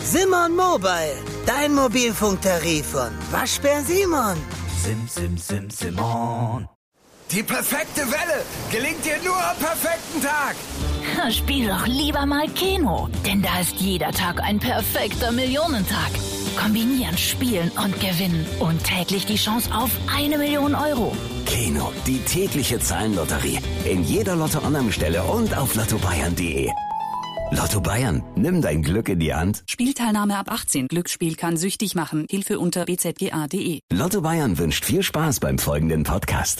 Simon Mobile, dein Mobilfunktarif von Waschbär Simon. Simon. Die perfekte Welle gelingt dir nur am perfekten Tag. Spiel doch lieber mal Keno, denn da ist jeder Tag ein perfekter Millionentag. Kombinieren, spielen und gewinnen und täglich die Chance auf 1 Million Euro. Keno, die tägliche Zahlenlotterie. In jeder Lotto-Annahmestelle und auf lottobayern.de. Lotto Bayern, nimm dein Glück in die Hand. Spielteilnahme ab 18. Glücksspiel kann süchtig machen. Hilfe unter bzga.de. Lotto Bayern wünscht viel Spaß beim folgenden Podcast.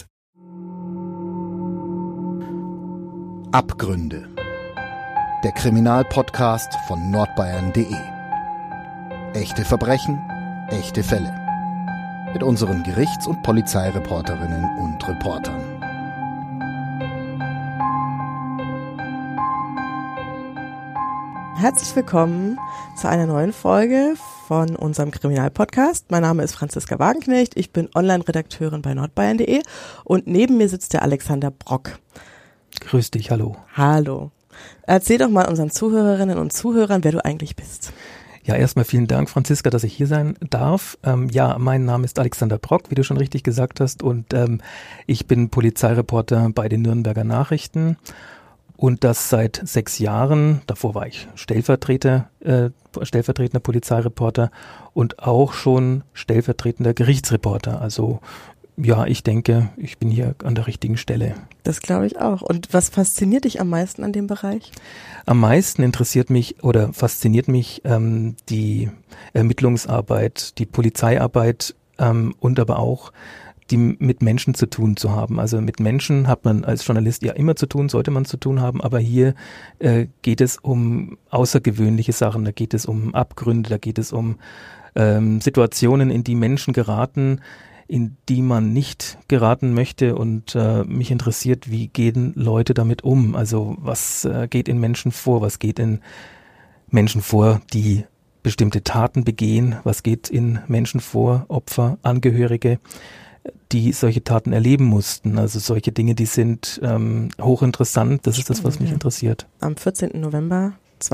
Abgründe. Der Kriminalpodcast von nordbayern.de. Echte Verbrechen, echte Fälle. Mit unseren Gerichts- und Polizeireporterinnen und Reportern. Herzlich willkommen zu einer neuen Folge von unserem Kriminalpodcast. Mein Name ist Franziska Wagenknecht, ich bin Online-Redakteurin bei nordbayern.de und neben mir sitzt der Alexander Brock. Grüß dich, hallo. Hallo. Erzähl doch mal unseren Zuhörerinnen und Zuhörern, wer du eigentlich bist. Ja, erstmal vielen Dank, Franziska, dass ich hier sein darf. Mein Name ist Alexander Brock, wie du schon richtig gesagt hast, und ich bin Polizeireporter bei den Nürnberger Nachrichten. Und das seit 6 Jahren. Davor war ich stellvertretender Polizeireporter und auch schon stellvertretender Gerichtsreporter. Also ja, ich denke, ich bin hier an der richtigen Stelle. Das glaube ich auch. Und was fasziniert dich am meisten an dem Bereich? Am meisten fasziniert mich die Ermittlungsarbeit, die Polizeiarbeit und aber auch die mit Menschen zu tun zu haben. Also mit Menschen hat man als Journalist ja immer zu tun, sollte man zu tun haben, aber hier geht es um außergewöhnliche Sachen, da geht es um Abgründe, da geht es um Situationen, in die Menschen geraten, in die man nicht geraten möchte, und mich interessiert, wie gehen Leute damit um? Also was geht in Menschen vor? Was geht in Menschen vor, die bestimmte Taten begehen? Was geht in Menschen vor, Opfer, Angehörige, die solche Taten erleben mussten? Also solche Dinge, die sind hochinteressant. Das ist das, was mich interessiert. Am 14. November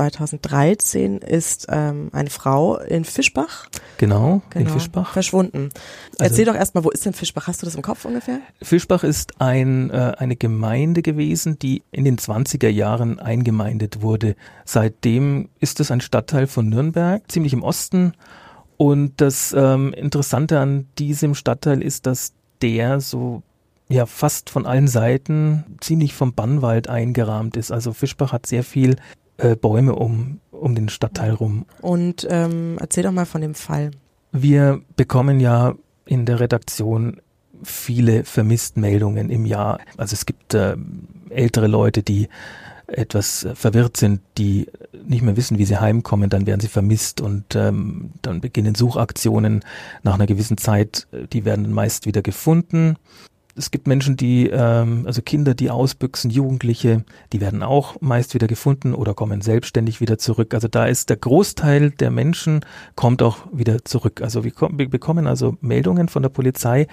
2013 ist eine Frau in Fischbach. Genau, in Fischbach. Verschwunden. Erzähl doch erstmal, wo ist denn Fischbach? Hast du das im Kopf ungefähr? Fischbach ist eine Gemeinde gewesen, die in den 20er Jahren eingemeindet wurde. Seitdem ist es ein Stadtteil von Nürnberg, ziemlich im Osten. Und das Interessante an diesem Stadtteil ist, dass der so fast von allen Seiten ziemlich vom Bannwald eingerahmt ist. Also Fischbach hat sehr viel Bäume um den Stadtteil rum. Und erzähl doch mal von dem Fall. Wir bekommen ja in der Redaktion viele Vermisstmeldungen im Jahr. Also es gibt ältere Leute, die etwas verwirrt sind, die nicht mehr wissen, wie sie heimkommen, dann werden sie vermisst und dann beginnen Suchaktionen nach einer gewissen Zeit, die werden dann meist wieder gefunden. Es gibt Menschen, also Kinder, die ausbüchsen, Jugendliche, die werden auch meist wieder gefunden oder kommen selbstständig wieder zurück. Also da ist der Großteil der Menschen kommt auch wieder zurück. Also wir bekommen also Meldungen von der Polizei,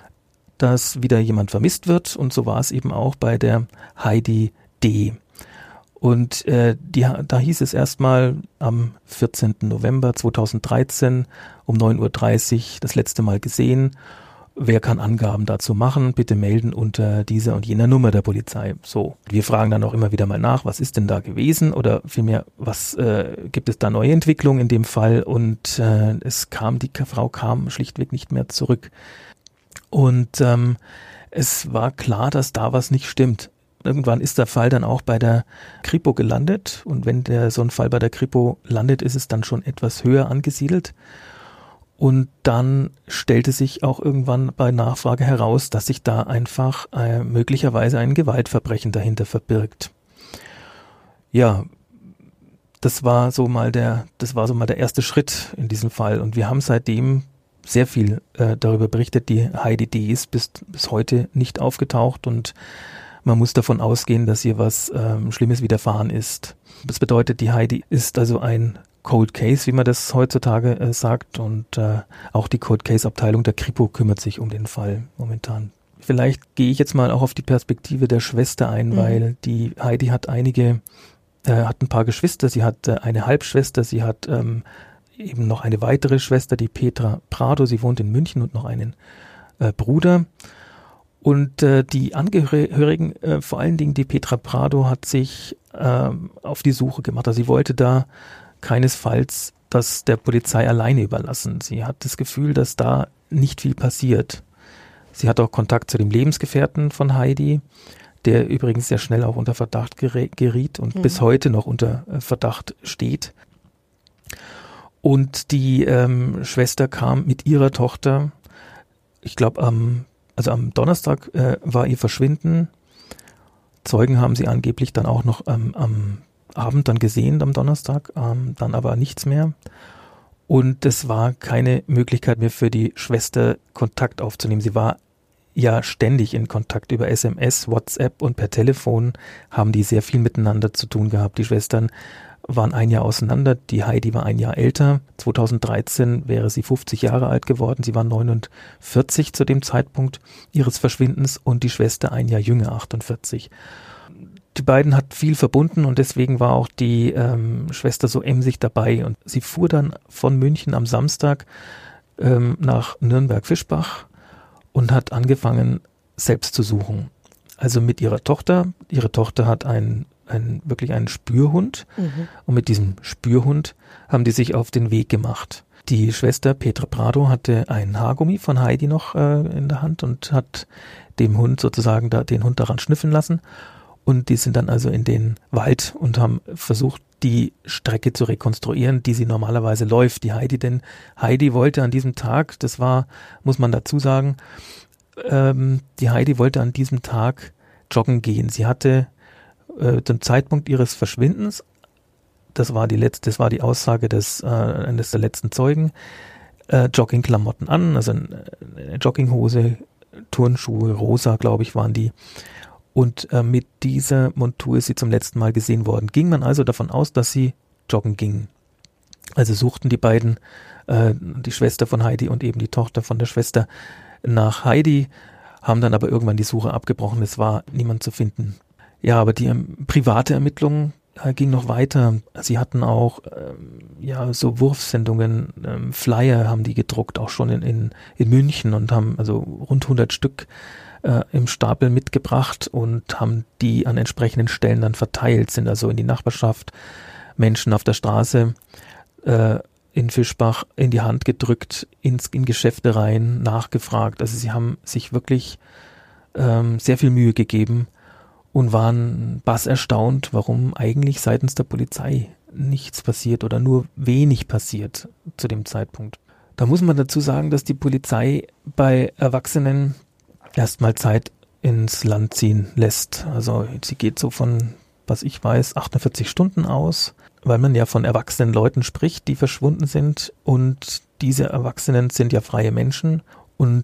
dass wieder jemand vermisst wird, und so war es eben auch bei der Heidi D. Und da hieß es erstmal am 14. November 2013 um 9.30 Uhr das letzte Mal gesehen. Wer kann Angaben dazu machen? Bitte melden unter dieser und jener Nummer der Polizei. So, wir fragen dann auch immer wieder mal nach, was ist denn da gewesen, oder vielmehr, was gibt es da neue Entwicklungen in dem Fall? Und die Frau kam schlichtweg nicht mehr zurück. Und es war klar, dass da was nicht stimmt. Irgendwann ist der Fall dann auch bei der Kripo gelandet, und wenn so ein Fall bei der Kripo landet, ist es dann schon etwas höher angesiedelt. Und dann stellte sich auch irgendwann bei Nachfrage heraus, dass sich da einfach möglicherweise ein Gewaltverbrechen dahinter verbirgt. Ja, das war so mal der erste Schritt in diesem Fall, und wir haben seitdem sehr viel darüber berichtet. Die Heidi D. ist bis heute nicht aufgetaucht, und man muss davon ausgehen, dass ihr was Schlimmes widerfahren ist. Das bedeutet, die Heidi ist also ein Cold Case, wie man das heutzutage sagt, und auch die Cold Case Abteilung der Kripo kümmert sich um den Fall momentan. Vielleicht gehe ich jetzt mal auch auf die Perspektive der Schwester ein, weil die Heidi hat einige hat ein paar Geschwister. Sie hat eine Halbschwester, sie hat eben noch eine weitere Schwester, die Petra Prado. Sie wohnt in München und noch einen Bruder. Und die Angehörigen, vor allen Dingen die Petra Prado, hat sich auf die Suche gemacht. Also sie wollte da keinesfalls das der Polizei alleine überlassen. Sie hat das Gefühl, dass da nicht viel passiert. Sie hat auch Kontakt zu dem Lebensgefährten von Heidi, der übrigens sehr schnell auch unter Verdacht geriet und bis heute noch unter Verdacht steht. Und die Schwester kam mit ihrer Tochter, ich glaube am Donnerstag war ihr Verschwinden. Zeugen haben sie angeblich dann auch noch am Abend dann gesehen, am Donnerstag, dann aber nichts mehr. Und es war keine Möglichkeit mehr für die Schwester, Kontakt aufzunehmen. Sie war ja ständig in Kontakt über SMS, WhatsApp und per Telefon, haben die sehr viel miteinander zu tun gehabt. Die Schwestern waren ein Jahr auseinander, die Heidi war ein Jahr älter. 2013 wäre sie 50 Jahre alt geworden. Sie war 49 zu dem Zeitpunkt ihres Verschwindens und die Schwester ein Jahr jünger, 48. Die beiden hat viel verbunden und deswegen war auch die Schwester so emsig dabei. Und sie fuhr dann von München am Samstag nach Nürnberg-Fischbach und hat angefangen, selbst zu suchen. Also mit ihrer Tochter. Ihre Tochter hat wirklich einen Spürhund. Und mit diesem Spürhund haben die sich auf den Weg gemacht. Die Schwester Petra Prado hatte ein Haargummi von Heidi noch in der Hand und hat dem Hund sozusagen den Hund daran schnüffeln lassen. Und die sind dann also in den Wald und haben versucht, die Strecke zu rekonstruieren, die sie normalerweise läuft, die Heidi. Denn Heidi wollte an diesem Tag, das war, muss man dazu sagen, die Heidi wollte an diesem Tag joggen gehen. Sie hatte zum Zeitpunkt ihres Verschwindens, das war die Aussage eines der letzten Zeugen, Joggingklamotten an, also eine Jogginghose, Turnschuhe, rosa, glaube ich, waren die. Und mit dieser Montur ist sie zum letzten Mal gesehen worden. Ging man also davon aus, dass sie joggen ging. Also suchten die beiden, die Schwester von Heidi und eben die Tochter von der Schwester, nach Heidi, haben dann aber irgendwann die Suche abgebrochen. Es war niemand zu finden. Ja, aber die private Ermittlung ging noch weiter. Sie hatten auch so Wurfsendungen, Flyer haben die gedruckt, auch schon in München und haben also rund 100 Stück im Stapel mitgebracht und haben die an entsprechenden Stellen dann verteilt, sind also in die Nachbarschaft, Menschen auf der Straße in Fischbach in die Hand gedrückt, in Geschäfte rein, nachgefragt. Also sie haben sich wirklich sehr viel Mühe gegeben und waren erstaunt, warum eigentlich seitens der Polizei nichts passiert oder nur wenig passiert zu dem Zeitpunkt. Da muss man dazu sagen, dass die Polizei bei Erwachsenen erstmal Zeit ins Land ziehen lässt. Also sie geht so von, was ich weiß, 48 Stunden aus, weil man ja von erwachsenen Leuten spricht, die verschwunden sind und diese Erwachsenen sind ja freie Menschen und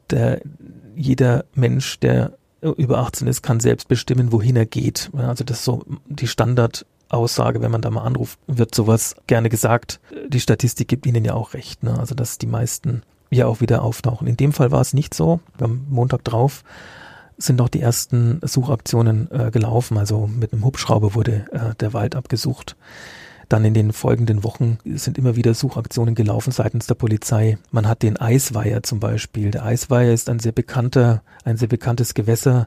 jeder Mensch, der über 18 ist, kann selbst bestimmen, wohin er geht. Also das ist so die Standardaussage, wenn man da mal anruft, wird sowas gerne gesagt. Die Statistik gibt ihnen ja auch recht, ne? Also dass die meisten ja auch wieder auftauchen. In dem Fall war es nicht so. Am Montag drauf sind noch die ersten Suchaktionen gelaufen. Also mit einem Hubschrauber wurde der Wald abgesucht. Dann in den folgenden Wochen sind immer wieder Suchaktionen gelaufen seitens der Polizei. Man hat den Eisweiher zum Beispiel. Der Eisweiher ist ein sehr bekanntes Gewässer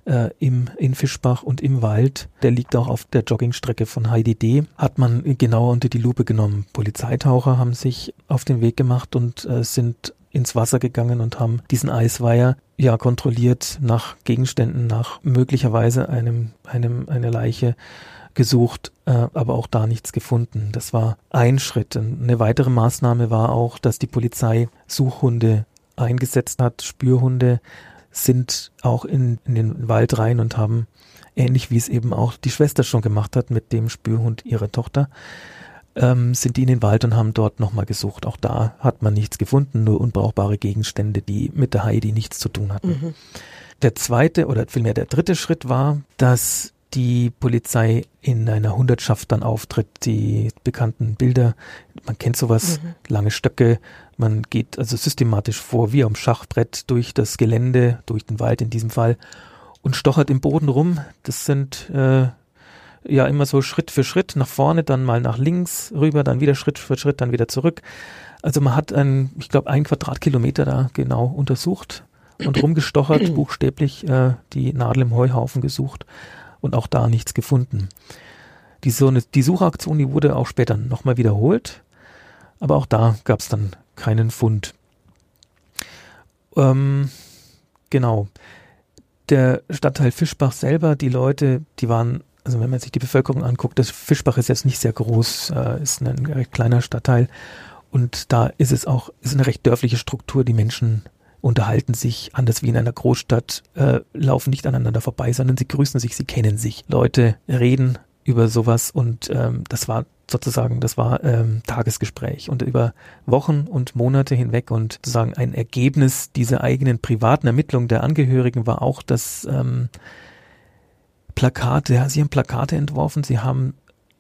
in Fischbach und im Wald. Der liegt auch auf der Joggingstrecke von Heidi D. Hat man genauer unter die Lupe genommen. Polizeitaucher haben sich auf den Weg gemacht und sind ins Wasser gegangen und haben diesen Eisweiher kontrolliert, nach Gegenständen, nach möglicherweise eine Leiche gesucht, aber auch da nichts gefunden. Das war ein Schritt. Eine weitere Maßnahme war auch, dass die Polizei Suchhunde eingesetzt hat. Spürhunde sind auch in den Wald rein und haben, ähnlich wie es eben auch die Schwester schon gemacht hat mit dem Spürhund ihrer Tochter, sind die in den Wald und haben dort nochmal gesucht. Auch da hat man nichts gefunden, nur unbrauchbare Gegenstände, die mit der Heidi nichts zu tun hatten. Der zweite oder vielmehr der dritte Schritt war, dass die Polizei in einer Hundertschaft dann auftritt, die bekannten Bilder, man kennt sowas, lange Stöcke, man geht also systematisch vor, wie am Schachbrett durch das Gelände, durch den Wald in diesem Fall und stochert im Boden rum. Das sind ja immer so Schritt für Schritt nach vorne, dann mal nach links rüber, dann wieder Schritt für Schritt, dann wieder zurück. Also man hat ich glaube, 1 Quadratkilometer da genau untersucht und rumgestochert, buchstäblich die Nadel im Heuhaufen gesucht und auch da nichts gefunden. Die Suchaktion, die wurde auch später nochmal wiederholt, aber auch da gab es dann keinen Fund. Genau. Der Stadtteil Fischbach selber, die Leute, die waren, also wenn man sich die Bevölkerung anguckt, das Fischbach ist jetzt nicht sehr groß, ist ein recht kleiner Stadtteil und da ist eine recht dörfliche Struktur, die Menschen unterhalten sich anders wie in einer Großstadt, laufen nicht aneinander vorbei, sondern sie grüßen sich, sie kennen sich. Leute reden über sowas und das war Tagesgespräch und über Wochen und Monate hinweg und sozusagen ein Ergebnis dieser eigenen privaten Ermittlung der Angehörigen war auch, dass Plakate, sie haben Plakate entworfen, sie haben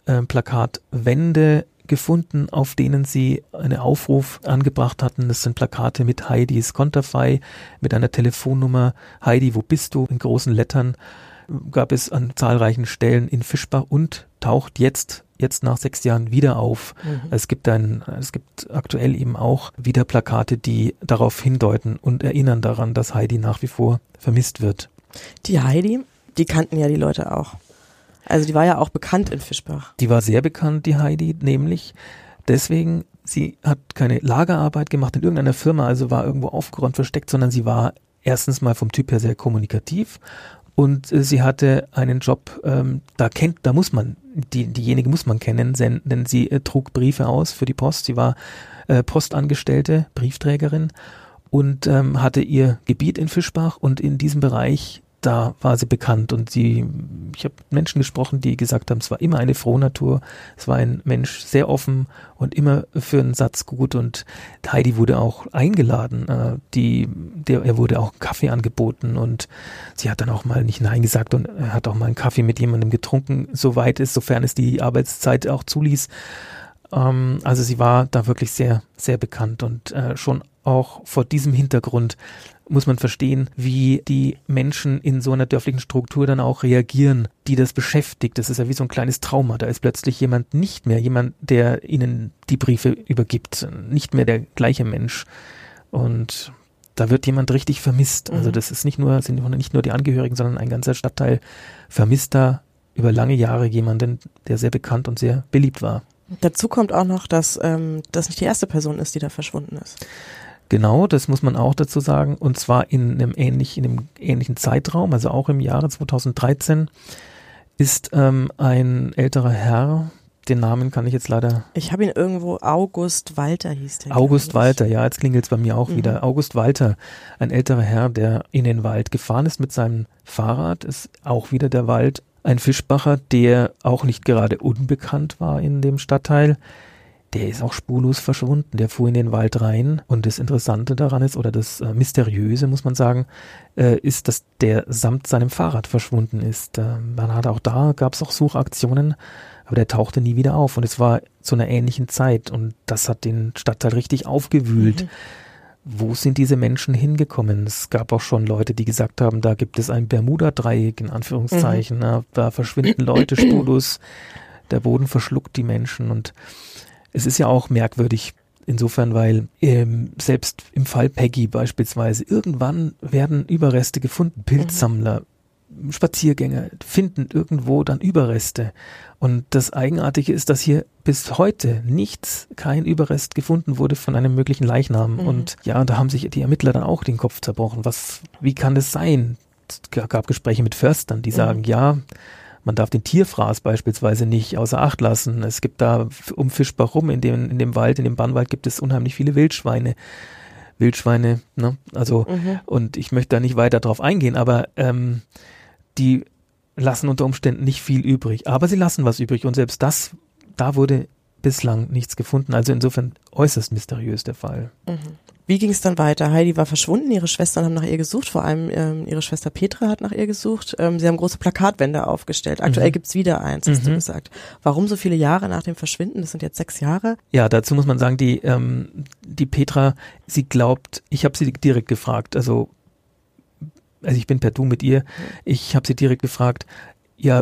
Plakatwände gefunden, auf denen sie einen Aufruf angebracht hatten. Das sind Plakate mit Heidis Konterfei, mit einer Telefonnummer. Heidi, wo bist du? In großen Lettern gab es an zahlreichen Stellen in Fischbach und taucht jetzt nach 6 Jahren wieder auf. Es gibt aktuell eben auch wieder Plakate, die darauf hindeuten und erinnern daran, dass Heidi nach wie vor vermisst wird. Die Heidi, die kannten ja die Leute auch. Also die war ja auch bekannt in Fischbach. Die war sehr bekannt, die Heidi, nämlich deswegen, sie hat keine Lagerarbeit gemacht in irgendeiner Firma, also war irgendwo aufgeräumt, versteckt, sondern sie war erstens mal vom Typ her sehr kommunikativ und sie hatte einen Job, diejenige muss man kennen, denn sie trug Briefe aus für die Post, sie war Postangestellte, Briefträgerin und hatte ihr Gebiet in Fischbach und in diesem Bereich, da war sie bekannt und ich habe Menschen gesprochen, die gesagt haben, es war immer eine Frohnatur, es war ein Mensch sehr offen und immer für einen Satz gut und Heidi wurde auch eingeladen, er wurde auch Kaffee angeboten und sie hat dann auch mal nicht Nein gesagt und hat auch mal einen Kaffee mit jemandem getrunken, sofern es die Arbeitszeit auch zuließ. Also sie war da wirklich sehr, sehr bekannt und schon auch vor diesem Hintergrund muss man verstehen, wie die Menschen in so einer dörflichen Struktur dann auch reagieren, die das beschäftigt. Das ist ja wie so ein kleines Trauma. Da ist plötzlich jemand, der ihnen die Briefe übergibt, nicht mehr der gleiche Mensch. Und da wird jemand richtig vermisst. Also das sind nicht nur die Angehörigen, sondern ein ganzer Stadtteil vermisst da über lange Jahre jemanden, der sehr bekannt und sehr beliebt war. Dazu kommt auch noch, dass das nicht die erste Person ist, die da verschwunden ist. Genau, das muss man auch dazu sagen. Und zwar in einem ähnlichen Zeitraum, also auch im Jahre 2013, ist ein älterer Herr, den Namen kann ich jetzt leider... Ich habe ihn irgendwo, August Walter hieß der. August Walter, ja, jetzt klingelt es bei mir auch wieder. August Walter, ein älterer Herr, der in den Wald gefahren ist mit seinem Fahrrad, ist auch wieder der Wald. Ein Fischbacher, der auch nicht gerade unbekannt war in dem Stadtteil, der ist auch spurlos verschwunden, der fuhr in den Wald rein und das Interessante daran ist, oder das Mysteriöse, muss man sagen, ist, dass der samt seinem Fahrrad verschwunden ist. Gab es auch Suchaktionen, aber der tauchte nie wieder auf und es war zu einer ähnlichen Zeit und das hat den Stadtteil richtig aufgewühlt. Wo sind diese Menschen hingekommen? Es gab auch schon Leute, die gesagt haben, da gibt es ein Bermuda-Dreieck, in Anführungszeichen, da verschwinden Leute spurlos, der Boden verschluckt die Menschen und es ist ja auch merkwürdig insofern, weil selbst im Fall Peggy beispielsweise, irgendwann werden Überreste gefunden. Pilzsammler, Spaziergänger finden irgendwo dann Überreste. Und das Eigenartige ist, dass hier bis heute kein Überrest gefunden wurde von einem möglichen Leichnam. Und ja, da haben sich die Ermittler dann auch den Kopf zerbrochen. Wie kann das sein? Es gab Gespräche mit Förstern, die sagen, ja, man darf den Tierfraß beispielsweise nicht außer Acht lassen. Es gibt da um Fischbach rum, in dem Wald, in dem Bannwald gibt es unheimlich viele Wildschweine, ne? Also, und ich möchte da nicht weiter drauf eingehen, aber die lassen unter Umständen nicht viel übrig. Aber sie lassen was übrig und selbst da wurde bislang nichts gefunden. Also insofern äußerst mysteriös der Fall. Wie ging es dann weiter? Heidi war verschwunden, ihre Schwestern haben nach ihr gesucht, vor allem ihre Schwester Petra hat nach ihr gesucht. Sie haben große Plakatwände aufgestellt. Aktuell gibt's wieder eins, hast du gesagt. Warum so viele Jahre nach dem Verschwinden? Das sind jetzt 6 Jahre. Ja, dazu muss man sagen, die Petra, sie glaubt, ich habe sie direkt gefragt, also ich bin per Du mit ihr, ich habe sie direkt gefragt, ja,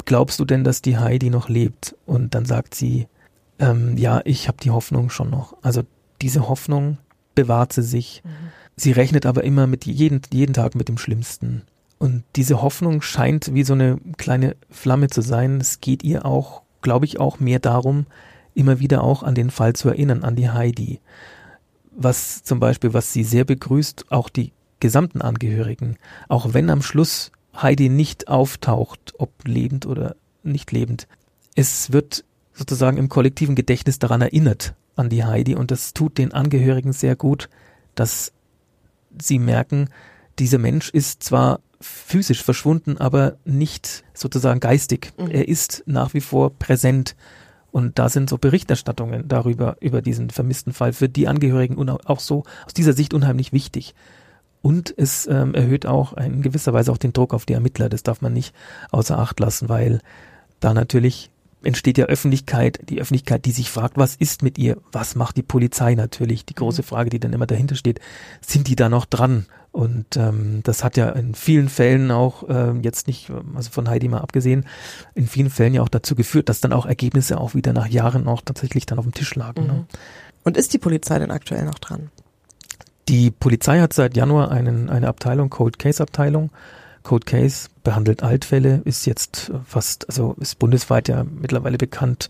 glaubst du denn, dass die Heidi noch lebt? Und dann sagt sie, ja, ich habe die Hoffnung schon noch. Also diese Hoffnung bewahrt sie sich. Sie rechnet aber immer mit jeden Tag mit dem Schlimmsten. Und diese Hoffnung scheint wie so eine kleine Flamme zu sein. Es geht ihr auch, glaube ich, auch mehr darum, immer wieder auch an den Fall zu erinnern, an die Heidi. Was zum Beispiel, was sie sehr begrüßt, auch die gesamten Angehörigen, auch wenn am Schluss Heidi nicht auftaucht, ob lebend oder nicht lebend. Es wird sozusagen im kollektiven Gedächtnis daran erinnert, an die Heidi, und das tut den Angehörigen sehr gut, dass sie merken, dieser Mensch ist zwar physisch verschwunden, aber nicht sozusagen geistig. Er ist nach wie vor präsent. Und da sind so Berichterstattungen darüber, über diesen vermissten Fall für die Angehörigen und auch so aus dieser Sicht unheimlich wichtig. Und es erhöht auch in gewisser Weise auch den Druck auf die Ermittler. Das darf man nicht außer Acht lassen, weil da natürlich entsteht ja Öffentlichkeit, die sich fragt, was ist mit ihr? Was macht die Polizei natürlich? Die große Frage, die dann immer dahinter steht, sind die da noch dran? Und das hat ja in vielen Fällen auch, jetzt nicht, also von Heidi mal abgesehen, in vielen Fällen ja auch dazu geführt, dass dann auch Ergebnisse auch wieder nach Jahren auch tatsächlich dann auf dem Tisch lagen. Ne? Und ist die Polizei denn aktuell noch dran? Die Polizei hat seit Januar eine Abteilung, Cold Case Abteilung. Cold Case behandelt Altfälle, ist jetzt also ist bundesweit ja mittlerweile bekannt.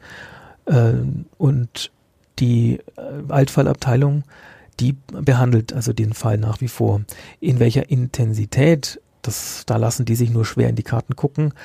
Und die Altfallabteilung, die behandelt also den Fall nach wie vor. In welcher Intensität, da lassen die sich nur schwer in die Karten gucken,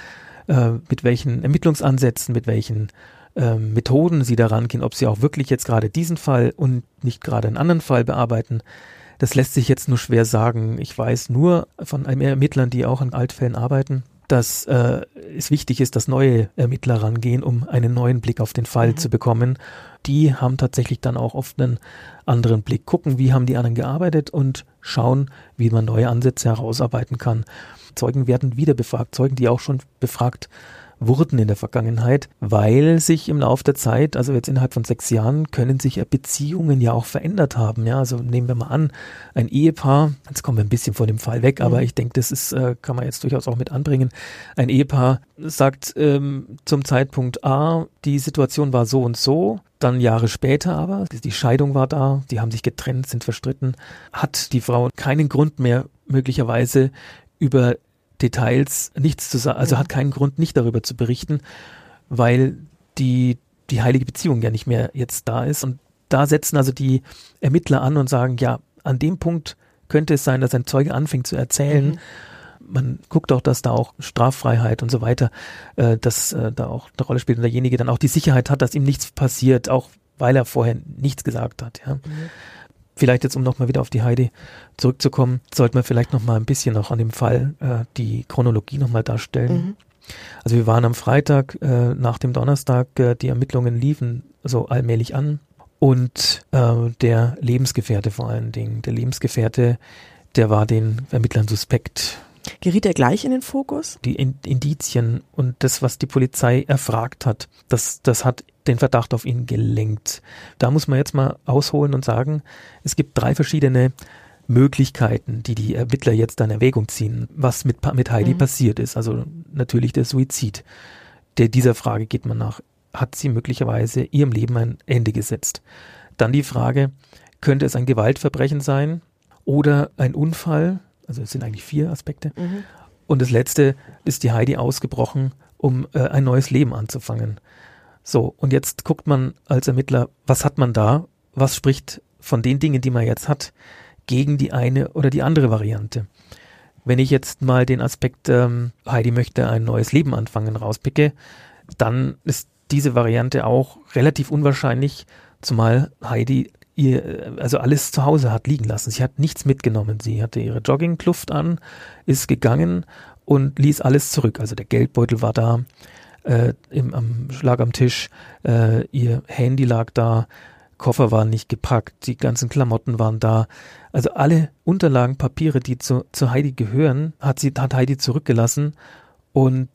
mit welchen Ermittlungsansätzen, mit welchen Methoden sie daran gehen, ob sie auch wirklich jetzt gerade diesen Fall und nicht gerade einen anderen Fall bearbeiten. Das lässt sich jetzt nur schwer sagen. Ich weiß nur von Ermittlern, die auch an Altfällen arbeiten, dass es wichtig ist, dass neue Ermittler rangehen, um einen neuen Blick auf den Fall zu bekommen. Die haben tatsächlich dann auch oft einen anderen Blick, gucken, wie haben die anderen gearbeitet und schauen, wie man neue Ansätze herausarbeiten kann. Zeugen werden wieder befragt, Zeugen, die auch schon befragt wurden in der Vergangenheit, weil sich im Laufe der Zeit, also jetzt innerhalb von 6 Jahren, können sich Beziehungen ja auch verändert haben. Ja, also nehmen wir mal an, ein Ehepaar, jetzt kommen wir ein bisschen von dem Fall weg, aber ich denke, das ist, kann man jetzt durchaus auch mit anbringen. Ein Ehepaar sagt zum Zeitpunkt A, die Situation war so und so, dann Jahre später aber, die Scheidung war da, die haben sich getrennt, sind verstritten, hat die Frau keinen Grund mehr möglicherweise über Details nichts zu sagen, also hat keinen Grund, nicht darüber zu berichten, weil die heilige Beziehung ja nicht mehr jetzt da ist. Und da setzen also die Ermittler an und sagen, ja, an dem Punkt könnte es sein, dass ein Zeuge anfängt zu erzählen. Man guckt auch, dass da auch Straffreiheit und so weiter, dass da auch eine Rolle spielt und derjenige dann auch die Sicherheit hat, dass ihm nichts passiert, auch weil er vorher nichts gesagt hat. Ja. Vielleicht jetzt, um nochmal wieder auf die Heidi zurückzukommen, sollten wir vielleicht nochmal ein bisschen noch an dem Fall die Chronologie nochmal darstellen. Also wir waren am Freitag, nach dem Donnerstag, die Ermittlungen liefen so allmählich an und der Lebensgefährte vor allen Dingen, der Lebensgefährte, der war den Ermittlern suspekt. Geriet er gleich in den Fokus? Die Indizien und das, was die Polizei erfragt hat, das hat den Verdacht auf ihn gelenkt. Da muss man jetzt mal ausholen und sagen, es gibt 3 verschiedene Möglichkeiten, die Ermittler jetzt in Erwägung ziehen, was mit Heidi passiert ist. Also natürlich der Suizid. Dieser Frage geht man nach. Hat sie möglicherweise ihrem Leben ein Ende gesetzt? Dann die Frage, könnte es ein Gewaltverbrechen sein oder ein Unfall? Also es sind eigentlich 4 Aspekte. Und das letzte, ist die Heidi ausgebrochen, um ein neues Leben anzufangen. So, und jetzt guckt man als Ermittler, was hat man da? Was spricht von den Dingen, die man jetzt hat, gegen die eine oder die andere Variante? Wenn ich jetzt mal den Aspekt Heidi möchte ein neues Leben anfangen rauspicke, dann ist diese Variante auch relativ unwahrscheinlich, zumal Heidi also alles zu Hause hat liegen lassen. Sie hat nichts mitgenommen. Sie hatte ihre Joggingkluft an, ist gegangen und ließ alles zurück. Also der Geldbeutel war da, lag am Tisch, ihr Handy lag da, Koffer waren nicht gepackt, die ganzen Klamotten waren da. Also alle Unterlagen, Papiere, die zu Heidi gehören, hat Heidi zurückgelassen. Und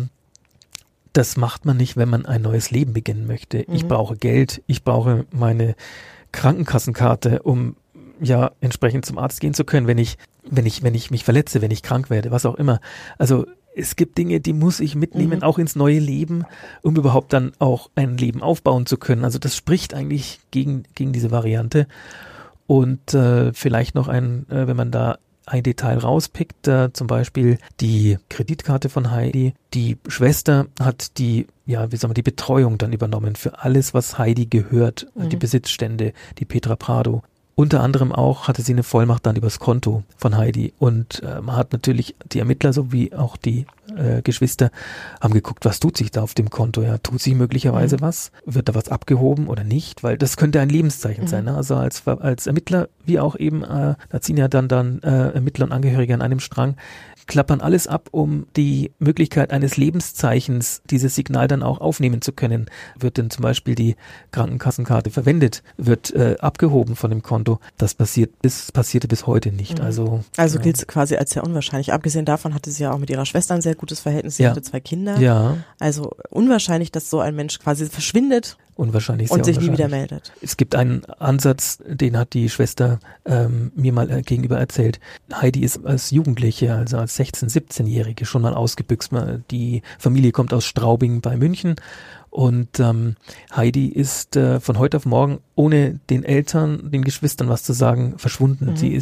das macht man nicht, wenn man ein neues Leben beginnen möchte. Ich brauche Geld, ich brauche meine Krankenkassenkarte, um ja entsprechend zum Arzt gehen zu können, wenn ich mich verletze, wenn ich krank werde, was auch immer. Also es gibt Dinge, die muss ich mitnehmen, auch ins neue Leben, um überhaupt dann auch ein Leben aufbauen zu können. Also das spricht eigentlich gegen diese Variante. Und vielleicht noch wenn man da ein Detail rauspickt, zum Beispiel die Kreditkarte von Heidi. Die Schwester hat die Betreuung dann übernommen für alles, was Heidi gehört, die Besitzstände, die Petra Prado. Unter anderem auch hatte sie eine Vollmacht dann übers Konto von Heidi und man hat natürlich die Ermittler sowie auch die Geschwister haben geguckt, was tut sich da auf dem Konto, ja, tut sich möglicherweise was, wird da was abgehoben oder nicht, weil das könnte ein Lebenszeichen sein, ne? Also als Ermittler, wie auch eben, da ziehen ja dann Ermittler und Angehörige an einem Strang, klappern alles ab, um die Möglichkeit eines Lebenszeichens, dieses Signal dann auch aufnehmen zu können. Wird denn zum Beispiel die Krankenkassenkarte verwendet, wird abgehoben von dem Konto. Das passierte bis heute nicht. Also gilt es quasi als sehr unwahrscheinlich. Abgesehen davon hatte sie ja auch mit ihrer Schwester ein sehr gutes Verhältnis. Sie hatte 2 Kinder. Ja. Also unwahrscheinlich, dass so ein Mensch quasi verschwindet. Unwahrscheinlich, und sich nie wieder meldet. Es gibt einen Ansatz, den hat die Schwester mir mal gegenüber erzählt. Heidi ist als Jugendliche, also als 16-, 17-Jährige schon mal ausgebüxt. Die Familie kommt aus Straubing bei München und Heidi ist von heute auf morgen ohne den Eltern, den Geschwistern was zu sagen, verschwunden. Sie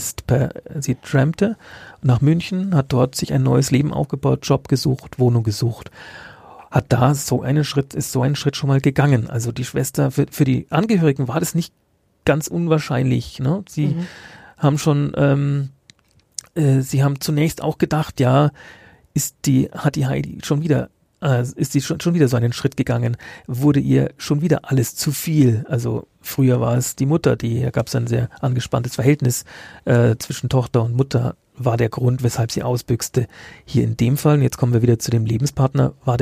trampte nach München, hat dort sich ein neues Leben aufgebaut, Job gesucht, Wohnung gesucht. Hat da ist so ein Schritt schon mal gegangen. Also die Schwester, für die Angehörigen war das nicht ganz unwahrscheinlich, ne? Sie haben schon, sie haben zunächst auch gedacht, ja, ist die Heidi schon wieder so einen Schritt gegangen, wurde ihr schon wieder alles zu viel. Also früher war es die Mutter, da gab es ein sehr angespanntes Verhältnis zwischen Tochter und Mutter, war der Grund, weshalb sie ausbüchste. Hier in dem Fall, jetzt kommen wir wieder zu dem Lebenspartner, war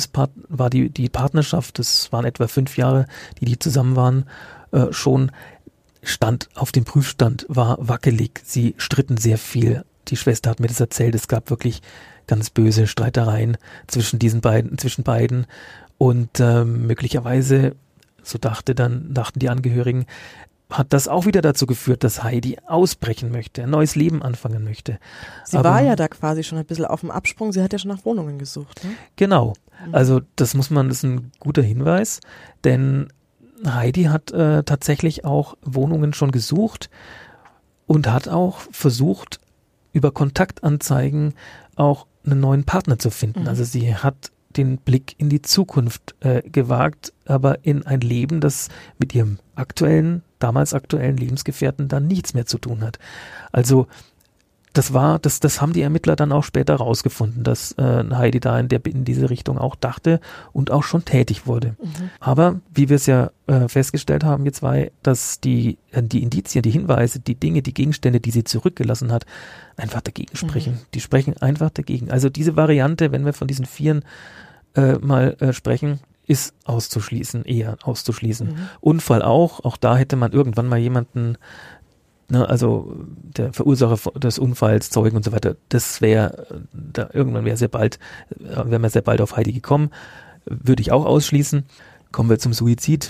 die Partnerschaft, das waren etwa 5 Jahre, die zusammen waren, schon stand auf dem Prüfstand, war wackelig. Sie stritten sehr viel. Die Schwester hat mir das erzählt, es gab wirklich ganz böse Streitereien zwischen beiden und möglicherweise, so dachten die Angehörigen, hat das auch wieder dazu geführt, dass Heidi ausbrechen möchte, ein neues Leben anfangen möchte. Sie war ja da quasi schon ein bisschen auf dem Absprung, sie hat ja schon nach Wohnungen gesucht. Ne? Genau, also das ist ein guter Hinweis, denn Heidi hat tatsächlich auch Wohnungen schon gesucht und hat auch versucht, über Kontaktanzeigen auch einen neuen Partner zu finden. Also sie hat den Blick in die Zukunft gewagt, aber in ein Leben, das mit ihrem damals aktuellen Lebensgefährten dann nichts mehr zu tun hat. Also das haben die Ermittler dann auch später rausgefunden, dass Heidi da in diese Richtung auch dachte und auch schon tätig wurde. Aber wie wir es ja festgestellt haben, jetzt dass die Indizien, die Hinweise, die Dinge, die Gegenstände, die sie zurückgelassen hat, einfach dagegen sprechen. Die sprechen einfach dagegen. Also diese Variante, wenn wir von diesen 4 mal sprechen, ist eher auszuschließen. Unfall auch da hätte man irgendwann mal jemanden, also der Verursacher des Unfalls, Zeugen und so weiter, wären wir sehr bald auf Heidi gekommen, würde ich auch ausschließen. Kommen wir zum Suizid,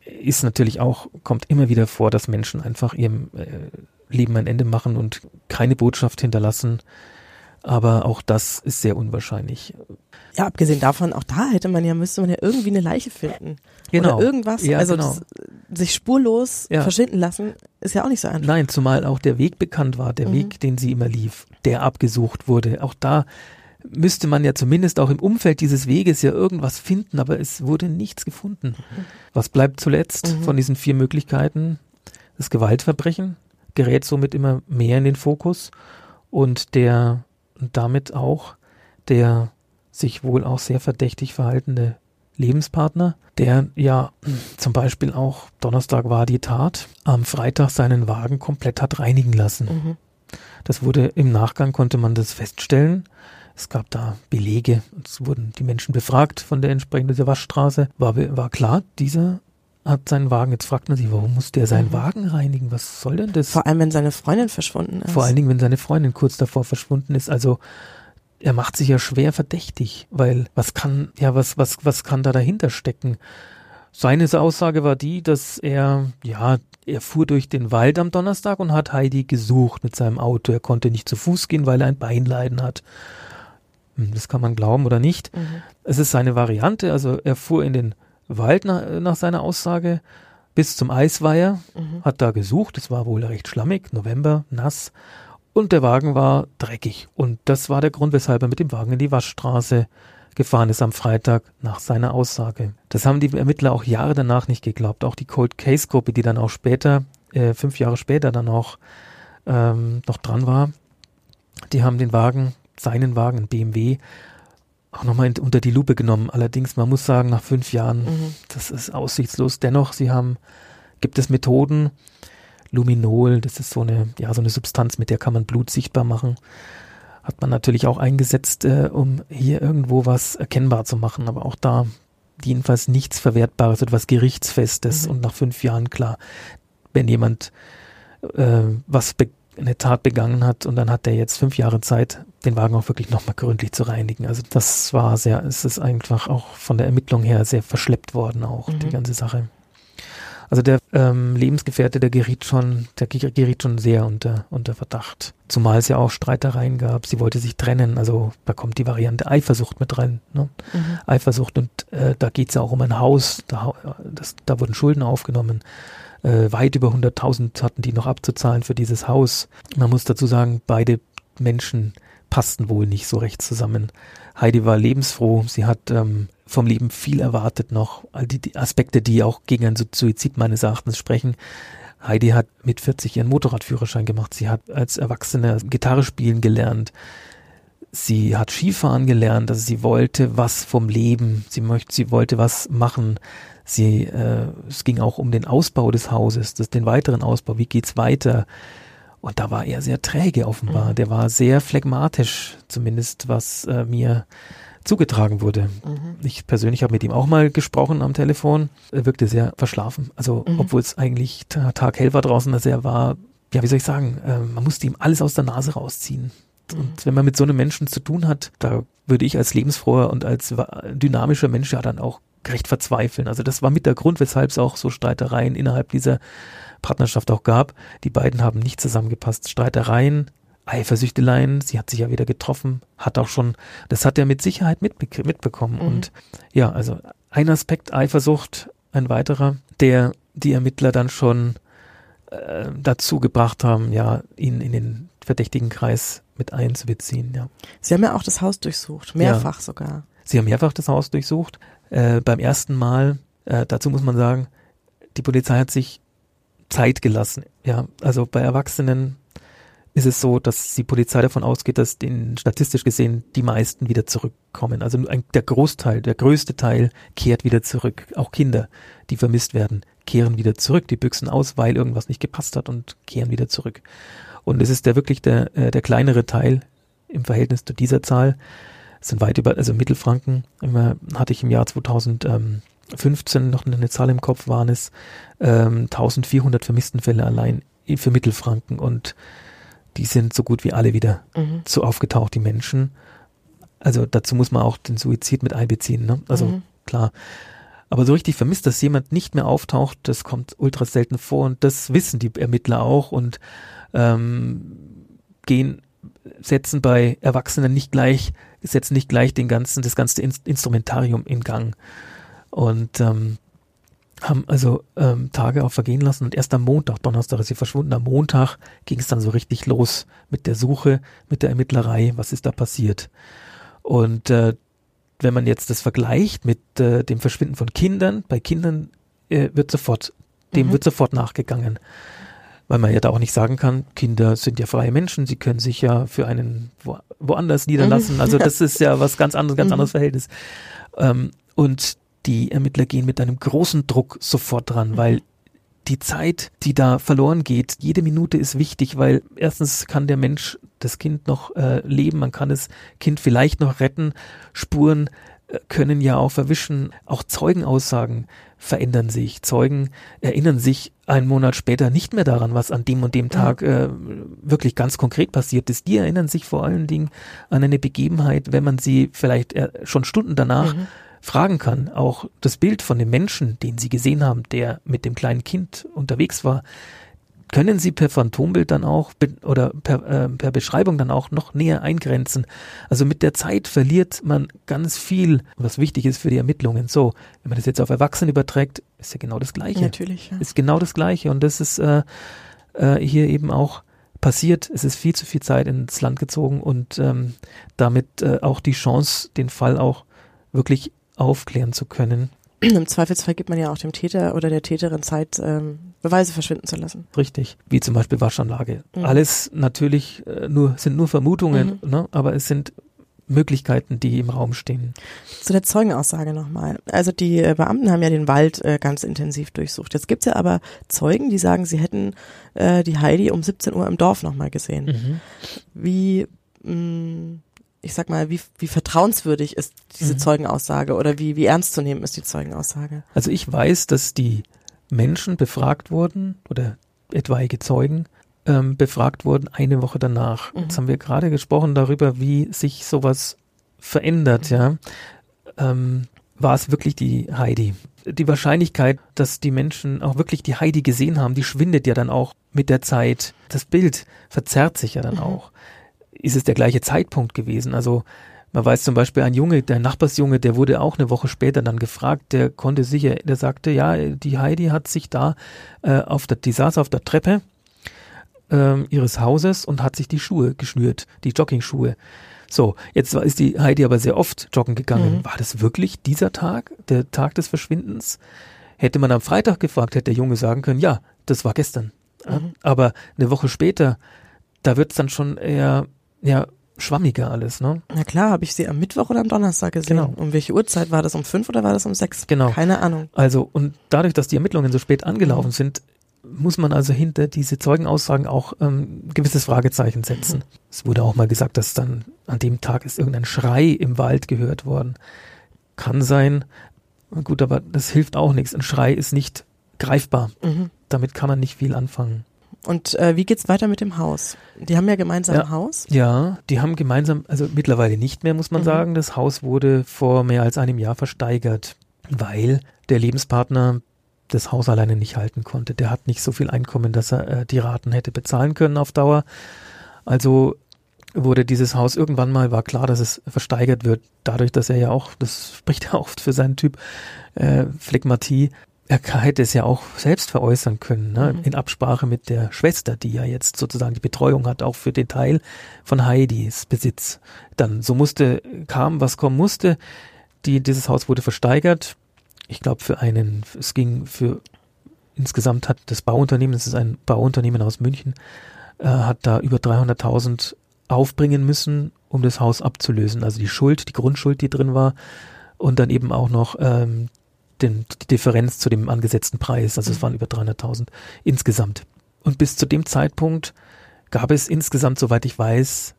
kommt immer wieder vor, dass Menschen einfach ihrem Leben ein Ende machen und keine Botschaft hinterlassen. Aber auch das ist sehr unwahrscheinlich. Ja, abgesehen davon, auch da müsste man ja irgendwie eine Leiche finden. Genau. Oder irgendwas. Ja, also genau. Sich spurlos verschwinden lassen, ist ja auch nicht so einfach. Nein, zumal auch der Weg bekannt war, der Weg, den sie immer lief, der abgesucht wurde. Auch da müsste man ja zumindest auch im Umfeld dieses Weges ja irgendwas finden, aber es wurde nichts gefunden. Was bleibt zuletzt von diesen 4 Möglichkeiten? Das Gewaltverbrechen gerät somit immer mehr in den Fokus und damit auch der sich wohl auch sehr verdächtig verhaltene Lebenspartner, der ja zum Beispiel auch, Donnerstag war die Tat, am Freitag seinen Wagen komplett hat reinigen lassen. Das wurde im Nachgang, konnte man das feststellen. Es gab da Belege, es wurden die Menschen befragt von der entsprechenden Waschstraße. War klar, dieser hat seinen Wagen, jetzt fragt man sich, warum muss der seinen Wagen reinigen? Was soll denn das? Vor allem, wenn seine Freundin verschwunden ist. Vor allen Dingen, wenn seine Freundin kurz davor verschwunden ist. Also er macht sich ja schwer verdächtig, weil was kann da dahinter stecken? Seine Aussage war die, dass er fuhr durch den Wald am Donnerstag und hat Heidi gesucht mit seinem Auto. Er konnte nicht zu Fuß gehen, weil er ein Beinleiden hat. Das kann man glauben oder nicht. Es ist seine Variante, also er fuhr in den Wald nach seiner Aussage bis zum Eisweiher, hat da gesucht, es war wohl recht schlammig, November, nass und der Wagen war dreckig und das war der Grund, weshalb er mit dem Wagen in die Waschstraße gefahren ist am Freitag nach seiner Aussage. Das haben die Ermittler auch Jahre danach nicht geglaubt, auch die Cold Case Gruppe, die dann auch später, 5 Jahre später dann auch noch dran war, die haben den Wagen, seinen Wagen, ein BMW, auch nochmal unter die Lupe genommen. Allerdings, man muss sagen, nach 5 Jahren, das ist aussichtslos. Dennoch, gibt es Methoden, Luminol, das ist so eine Substanz, mit der kann man Blut sichtbar machen. Hat man natürlich auch eingesetzt, um hier irgendwo was erkennbar zu machen, aber auch da jedenfalls nichts Verwertbares, etwas Gerichtsfestes. Und nach 5 Jahren, klar, wenn jemand eine Tat begangen hat und dann hat er jetzt 5 Jahre Zeit, den Wagen auch wirklich nochmal gründlich zu reinigen. Also es ist einfach auch von der Ermittlung her sehr verschleppt worden auch, die ganze Sache. Also der Lebensgefährte, der geriet schon sehr unter Verdacht. Zumal es ja auch Streitereien gab, sie wollte sich trennen, also da kommt die Variante Eifersucht mit rein. Ne? Eifersucht und da geht es ja auch um ein Haus, da wurden Schulden aufgenommen. Weit über 100.000 hatten die noch abzuzahlen für dieses Haus. Man muss dazu sagen, beide Menschen passten wohl nicht so recht zusammen. Heidi war lebensfroh, sie hat vom Leben viel erwartet noch. All die Aspekte, die auch gegen einen Suizid meines Erachtens sprechen. Heidi hat mit 40 ihren Motorradführerschein gemacht. Sie hat als Erwachsene Gitarre spielen gelernt. Sie hat Skifahren gelernt. Also sie wollte was vom Leben. Sie wollte was machen. Es ging auch um den Ausbau des Hauses, den weiteren Ausbau. Wie geht's weiter? Und da war er sehr träge offenbar. Der war sehr phlegmatisch, zumindest was mir zugetragen wurde. Ich persönlich habe mit ihm auch mal gesprochen am Telefon. Er wirkte sehr verschlafen. Also obwohl es eigentlich taghell war draußen, dass er war, ja wie soll ich sagen, man musste ihm alles aus der Nase rausziehen. Und wenn man mit so einem Menschen zu tun hat, da würde ich als lebensfroher und als dynamischer Mensch ja dann auch recht verzweifeln. Also das war mit der Grund, weshalb es auch so Streitereien innerhalb dieser Partnerschaft auch gab. Die beiden haben nicht zusammengepasst. Streitereien, Eifersüchteleien, sie hat sich ja wieder getroffen, das hat er mit Sicherheit mitbekommen. Und ja, also ein Aspekt Eifersucht, ein weiterer, der die Ermittler dann schon dazu gebracht haben, ja, ihn in den verdächtigen Kreis mit einzubeziehen. Ja. Sie haben ja auch das Haus durchsucht, mehrfach sogar. Sie haben mehrfach das Haus durchsucht. Beim ersten Mal, dazu muss man sagen, die Polizei hat sich Zeit gelassen. Ja, also bei Erwachsenen ist es so, dass die Polizei davon ausgeht, dass statistisch gesehen die meisten wieder zurückkommen. Also der größte Teil kehrt wieder zurück. Auch Kinder, die vermisst werden, kehren wieder zurück. Die büchsen aus, weil irgendwas nicht gepasst hat und kehren wieder zurück. Und es ist wirklich der kleinere Teil im Verhältnis zu dieser Zahl. Es sind weit über, also Mittelfranken, hatte ich im Jahr 2015 noch eine Zahl im Kopf, waren es 1400 Vermisstenfälle allein für Mittelfranken und die sind so gut wie alle wieder so aufgetaucht, die Menschen. Also dazu muss man auch den Suizid mit einbeziehen, ne? Also klar. Aber so richtig vermisst, dass jemand nicht mehr auftaucht, das kommt ultra selten vor und das wissen die Ermittler auch und setzen bei Erwachsenen nicht gleich das ganze Instrumentarium in Gang und haben also Tage auch vergehen lassen und erst am Montag, Donnerstag ist sie verschwunden, am Montag ging es dann so richtig los mit der Suche, mit der Ermittlerei, was ist da passiert. Und wenn man jetzt das vergleicht mit dem Verschwinden von Kindern, bei Kindern wird sofort nachgegangen. Weil man ja da auch nicht sagen kann, Kinder sind ja freie Menschen, sie können sich ja für einen woanders niederlassen. Also das ist ja was ganz anderes Verhältnis. Und die Ermittler gehen mit einem großen Druck sofort dran, weil die Zeit, die da verloren geht, jede Minute ist wichtig, weil erstens kann der Mensch, das Kind noch leben, man kann das Kind vielleicht noch retten, Spuren können ja auch verwischen, auch Zeugenaussagen verändern sich. Zeugen erinnern sich einen Monat später nicht mehr daran, was an dem und dem Tag wirklich ganz konkret passiert ist. Die erinnern sich vor allen Dingen an eine Begebenheit, wenn man sie vielleicht schon Stunden danach fragen kann. Auch das Bild von dem Menschen, den sie gesehen haben, der mit dem kleinen Kind unterwegs war, können Sie per Phantombild dann auch oder per Beschreibung dann auch noch näher eingrenzen. Also mit der Zeit verliert man ganz viel, was wichtig ist für die Ermittlungen. So, wenn man das jetzt auf Erwachsene überträgt, ist ja genau das Gleiche. Natürlich, ja. Ist genau das Gleiche und das ist hier eben auch passiert. Es ist viel zu viel Zeit ins Land gezogen und damit auch die Chance, den Fall auch wirklich aufklären zu können. Im Zweifelsfall gibt man ja auch dem Täter oder der Täterin Zeit, Beweise verschwinden zu lassen. Richtig, wie zum Beispiel Waschanlage. Alles natürlich sind nur Vermutungen, ne? Aber es sind Möglichkeiten, die im Raum stehen. Zu der Zeugenaussage nochmal. Also die Beamten haben ja den Wald ganz intensiv durchsucht. Jetzt gibt's ja aber Zeugen, die sagen, sie hätten die Heidi um 17 Uhr im Dorf nochmal gesehen. Wie vertrauenswürdig ist diese Zeugenaussage oder wie ernst zu nehmen ist die Zeugenaussage? Also ich weiß, dass die Menschen befragt wurden oder etwaige Zeugen befragt wurden eine Woche danach. Jetzt haben wir gerade gesprochen darüber, wie sich sowas verändert, ja. War es wirklich die Heidi? Die Wahrscheinlichkeit, dass die Menschen auch wirklich die Heidi gesehen haben, die schwindet ja dann auch mit der Zeit. Das Bild verzerrt sich ja dann auch. Ist es der gleiche Zeitpunkt gewesen? Also man weiß zum Beispiel, ein Junge, der Nachbarsjunge, der wurde auch eine Woche später dann gefragt, der sagte, ja, die Heidi hat sich da die saß auf der Treppe ihres Hauses und hat sich die Schuhe geschnürt, die Joggingschuhe. So, jetzt ist die Heidi aber sehr oft joggen gegangen. War das wirklich dieser Tag, der Tag des Verschwindens? Hätte man am Freitag gefragt, hätte der Junge sagen können, ja, das war gestern. Aber eine Woche später, da wird es dann schon eher schwammiger alles, ne? Na klar, habe ich sie am Mittwoch oder am Donnerstag gesehen. Genau. Um welche Uhrzeit? War das um 5 oder war das um 6? Genau. Keine Ahnung. Also, und dadurch, dass die Ermittlungen so spät angelaufen sind, muss man also hinter diese Zeugenaussagen auch ein gewisses Fragezeichen setzen. Es wurde auch mal gesagt, dass dann an dem Tag ist irgendein Schrei im Wald gehört worden. Kann sein. Gut, aber das hilft auch nichts. Ein Schrei ist nicht greifbar. Damit kann man nicht viel anfangen. Und wie geht's weiter mit dem Haus? Die haben ja gemeinsam ein Haus? Ja, die haben gemeinsam, also mittlerweile nicht mehr, muss man sagen. Das Haus wurde vor mehr als einem Jahr versteigert, weil der Lebenspartner das Haus alleine nicht halten konnte. Der hat nicht so viel Einkommen, dass er die Raten hätte bezahlen können auf Dauer. Also wurde dieses Haus irgendwann mal, war klar, dass es versteigert wird. Dadurch, dass er ja auch, das spricht ja oft für seinen Typ, Phlegmatie, er hätte es ja auch selbst veräußern können, ne? In Absprache mit der Schwester, die ja jetzt sozusagen die Betreuung hat, auch für den Teil von Heidis Besitz. Dann kam, was kommen musste. Dieses Haus wurde versteigert. Ich glaube insgesamt hat das Bauunternehmen, das ist ein Bauunternehmen aus München, hat da über 300.000 aufbringen müssen, um das Haus abzulösen. Also die Grundschuld, die drin war und dann eben auch noch die Differenz zu dem angesetzten Preis. Also es waren über 300.000 insgesamt. Und bis zu dem Zeitpunkt gab es insgesamt, soweit ich weiß,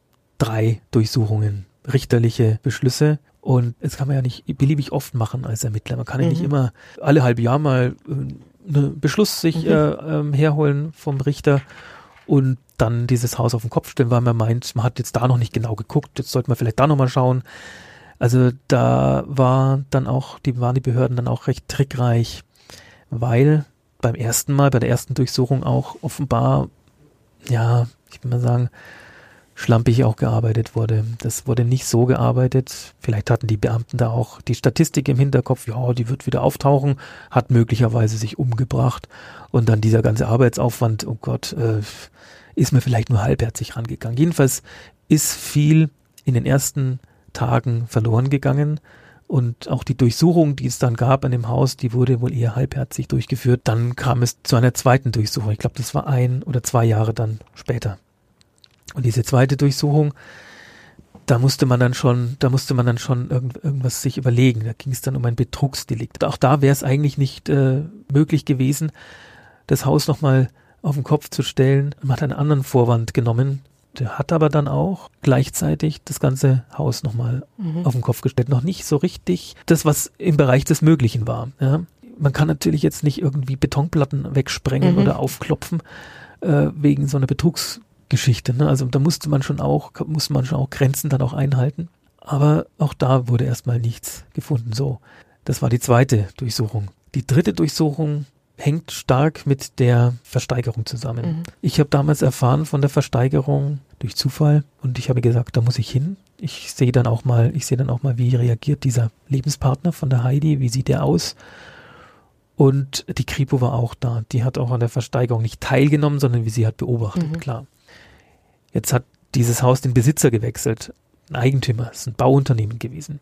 3 Durchsuchungen, richterliche Beschlüsse. Und das kann man ja nicht beliebig oft machen als Ermittler. Man kann ja nicht immer alle halbe Jahr mal einen Beschluss sich herholen vom Richter und dann dieses Haus auf den Kopf stellen, weil man meint, man hat jetzt da noch nicht genau geguckt, jetzt sollte man vielleicht da nochmal schauen. Also da waren die Behörden dann auch recht trickreich, weil bei der ersten Durchsuchung auch offenbar, ja, ich will mal sagen, schlampig auch gearbeitet wurde. Das wurde nicht so gearbeitet. Vielleicht hatten die Beamten da auch die Statistik im Hinterkopf, ja, die wird wieder auftauchen, hat möglicherweise sich umgebracht und dann dieser ganze Arbeitsaufwand, oh Gott, ist mir vielleicht nur halbherzig rangegangen. Jedenfalls ist viel in den ersten Tagen verloren gegangen und auch die Durchsuchung, die es dann gab an dem Haus, die wurde wohl eher halbherzig durchgeführt. Dann kam es zu einer zweiten Durchsuchung. Ich glaube, das war 1 oder 2 Jahre dann später. Und diese zweite Durchsuchung, da musste man dann schon irgendwas sich überlegen. Da ging es dann um ein Betrugsdelikt. Auch da wäre es eigentlich nicht möglich gewesen, das Haus nochmal auf den Kopf zu stellen. Man hat einen anderen Vorwand genommen. Der hat aber dann auch gleichzeitig das ganze Haus nochmal auf den Kopf gestellt. Noch nicht so richtig das, was im Bereich des Möglichen war. Ja. Man kann natürlich jetzt nicht irgendwie Betonplatten wegsprengen oder aufklopfen wegen so einer Betrugsgeschichte. Ne? Also da musste man schon auch Grenzen dann auch einhalten. Aber auch da wurde erstmal nichts gefunden. So, das war die zweite Durchsuchung. Die dritte Durchsuchung hängt stark mit der Versteigerung zusammen. Ich habe damals erfahren von der Versteigerung durch Zufall und ich habe gesagt, da muss ich hin. Ich sehe dann auch mal, wie reagiert dieser Lebenspartner von der Heidi, wie sieht der aus? Und die Kripo war auch da. Die hat auch an der Versteigerung nicht teilgenommen, sondern wie sie hat beobachtet, klar. Jetzt hat dieses Haus den Besitzer gewechselt, ein Eigentümer, es ist ein Bauunternehmen gewesen.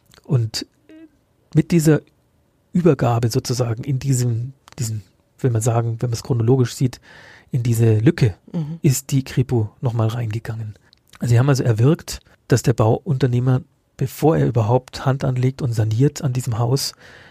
Und mit dieser Übergabe sozusagen in diesen, will man sagen, wenn man es chronologisch sieht, in diese Lücke ist die Kripo nochmal reingegangen. Sie haben also erwirkt, dass der Bauunternehmer, bevor er überhaupt Hand anlegt und saniert an diesem Haus,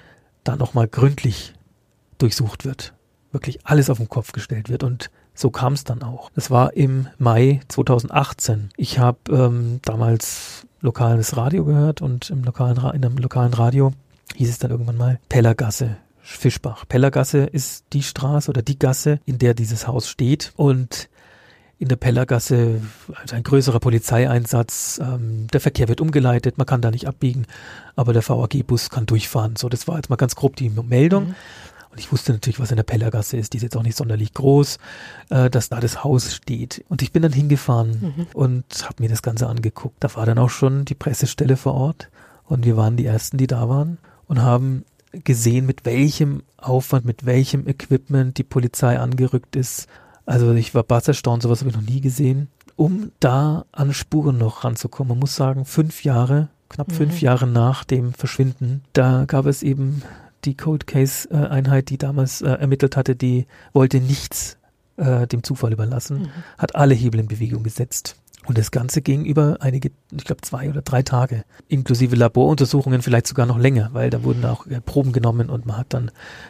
da nochmal gründlich durchsucht wird. Wirklich alles auf den Kopf gestellt wird und so kam es dann auch. Das war im Mai 2018. Ich habe damals lokales Radio gehört und in einem lokalen Radio hieß es dann irgendwann mal Pellergasse, Fischbach. Pellergasse ist die Straße oder die Gasse, in der dieses Haus steht und in der Pellergasse ein größerer Polizeieinsatz, der Verkehr wird umgeleitet, man kann da nicht abbiegen, aber der VAG-Bus kann durchfahren. So, das war jetzt mal ganz grob die Meldung. Und ich wusste natürlich, was in der Pellergasse ist, die ist jetzt auch nicht sonderlich groß, dass da das Haus steht. Und ich bin dann hingefahren und habe mir das Ganze angeguckt. Da war dann auch schon die Pressestelle vor Ort und wir waren die Ersten, die da waren und haben gesehen, mit welchem Aufwand, mit welchem Equipment die Polizei angerückt ist. Also ich war bass erstaunt, sowas habe ich noch nie gesehen, um da an Spuren noch ranzukommen. Man muss sagen, knapp 5 Jahre nach dem Verschwinden, da gab es eben die Cold Case Einheit, die damals ermittelt hatte, die wollte nichts dem Zufall überlassen, hat alle Hebel in Bewegung gesetzt. Und das Ganze ging über einige, ich glaube 2 oder 3 Tage, inklusive Laboruntersuchungen, vielleicht sogar noch länger, weil da wurden auch Proben genommen und man hat dann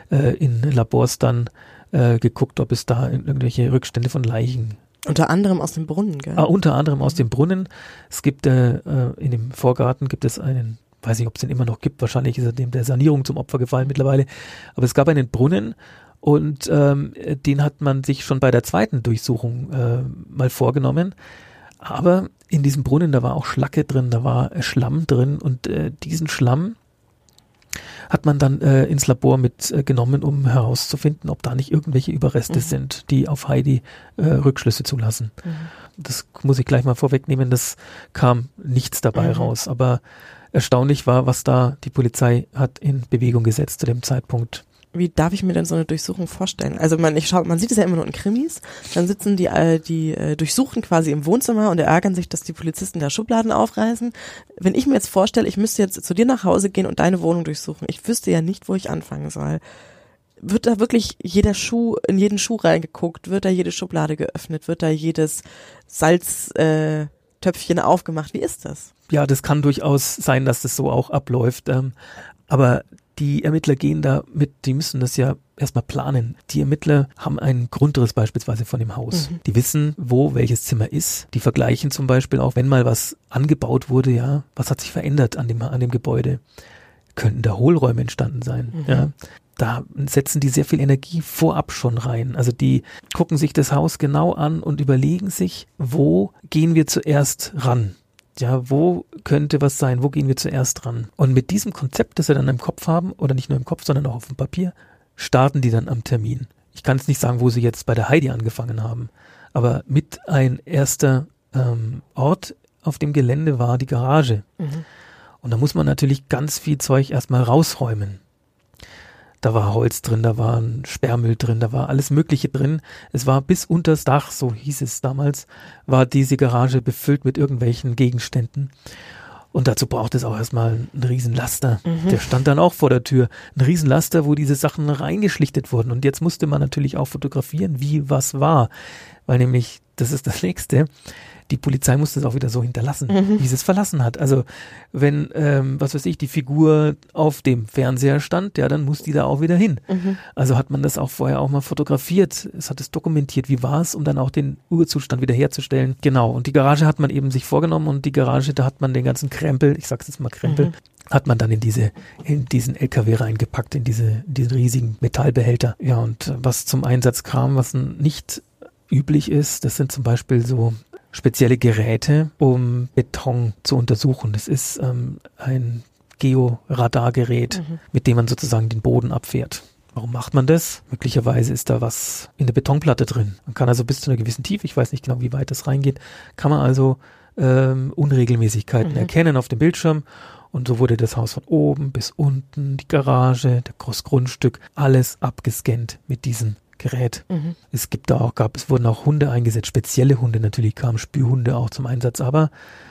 in Labors dann geguckt, ob es da irgendwelche Rückstände von Leichen. Unter anderem aus dem Brunnen, gell? Unter anderem aus dem Brunnen. Es gibt in dem Vorgarten gibt es einen, weiß nicht, ob es den immer noch gibt, wahrscheinlich ist er dem der Sanierung zum Opfer gefallen mittlerweile, aber es gab einen Brunnen und den hat man sich schon bei der zweiten Durchsuchung mal vorgenommen. Aber in diesem Brunnen, da war auch Schlacke drin, da war Schlamm drin und diesen Schlamm hat man dann ins Labor mitgenommen, um herauszufinden, ob da nicht irgendwelche Überreste sind, die auf Heidi Rückschlüsse zulassen. Das muss ich gleich mal vorwegnehmen, das kam nichts dabei raus. Aber erstaunlich war, was da die Polizei hat in Bewegung gesetzt zu dem Zeitpunkt. Wie darf ich mir denn so eine Durchsuchung vorstellen? Also man sieht es ja immer nur in Krimis, dann sitzen die Durchsuchten quasi im Wohnzimmer und ärgern sich, dass die Polizisten da Schubladen aufreißen. Wenn ich mir jetzt vorstelle, ich müsste jetzt zu dir nach Hause gehen und deine Wohnung durchsuchen, ich wüsste ja nicht, wo ich anfangen soll. Wird da wirklich in jeden Schuh reingeguckt? Wird da jede Schublade geöffnet? Wird da jedes Salztöpfchen aufgemacht? Wie ist das? Ja, das kann durchaus sein, dass das so auch abläuft, aber die Ermittler gehen da mit, die müssen das ja erstmal planen. Die Ermittler haben einen Grundriss beispielsweise von dem Haus. Die wissen, wo welches Zimmer ist. Die vergleichen zum Beispiel auch, wenn mal was angebaut wurde, ja, was hat sich verändert an dem Gebäude? Könnten da Hohlräume entstanden sein? Ja. Da setzen die sehr viel Energie vorab schon rein. Also die gucken sich das Haus genau an und überlegen sich, wo gehen wir zuerst ran? Ja, wo könnte was sein? Wo gehen wir zuerst ran? Und mit diesem Konzept, das sie dann im Kopf haben, oder nicht nur im Kopf, sondern auch auf dem Papier, starten die dann am Termin. Ich kann jetzt nicht sagen, wo sie jetzt bei der Heidi angefangen haben, aber mit ein erster Ort auf dem Gelände war die Garage. Und da muss man natürlich ganz viel Zeug erstmal rausräumen. Da war Holz drin, da war ein Sperrmüll drin, da war alles Mögliche drin. Es war bis unters Dach, so hieß es damals, war diese Garage befüllt mit irgendwelchen Gegenständen. Und dazu braucht es auch erstmal einen Riesenlaster. Der stand dann auch vor der Tür. Ein Riesenlaster, wo diese Sachen reingeschlichtet wurden. Und jetzt musste man natürlich auch fotografieren, wie was war. Weil nämlich, das ist das Nächste, die Polizei musste es auch wieder so hinterlassen, wie sie es verlassen hat. Also wenn, die Figur auf dem Fernseher stand, ja, dann muss die da auch wieder hin. Also hat man das auch vorher auch mal fotografiert. Es hat es dokumentiert, wie war es, um dann auch den Urzustand wiederherzustellen. Genau, und die Garage hat man eben sich vorgenommen und die Garage, da hat man den ganzen Krempel, ich sag's jetzt mal Krempel, hat man dann in diesen LKW reingepackt, in diesen riesigen Metallbehälter. Ja, und was zum Einsatz kam, was nicht üblich ist, das sind zum Beispiel so spezielle Geräte, um Beton zu untersuchen. Das ist ein Georadargerät, mit dem man sozusagen den Boden abfährt. Warum macht man das? Möglicherweise ist da was in der Betonplatte drin. Man kann also bis zu einer gewissen Tiefe, ich weiß nicht genau, wie weit das reingeht, kann man also Unregelmäßigkeiten erkennen auf dem Bildschirm. Und so wurde das Haus von oben bis unten, die Garage, das Grundstück, alles abgescannt mit diesem Gerät. Es wurden auch Hunde eingesetzt, spezielle Hunde, natürlich kamen Spürhunde auch zum Einsatz, aber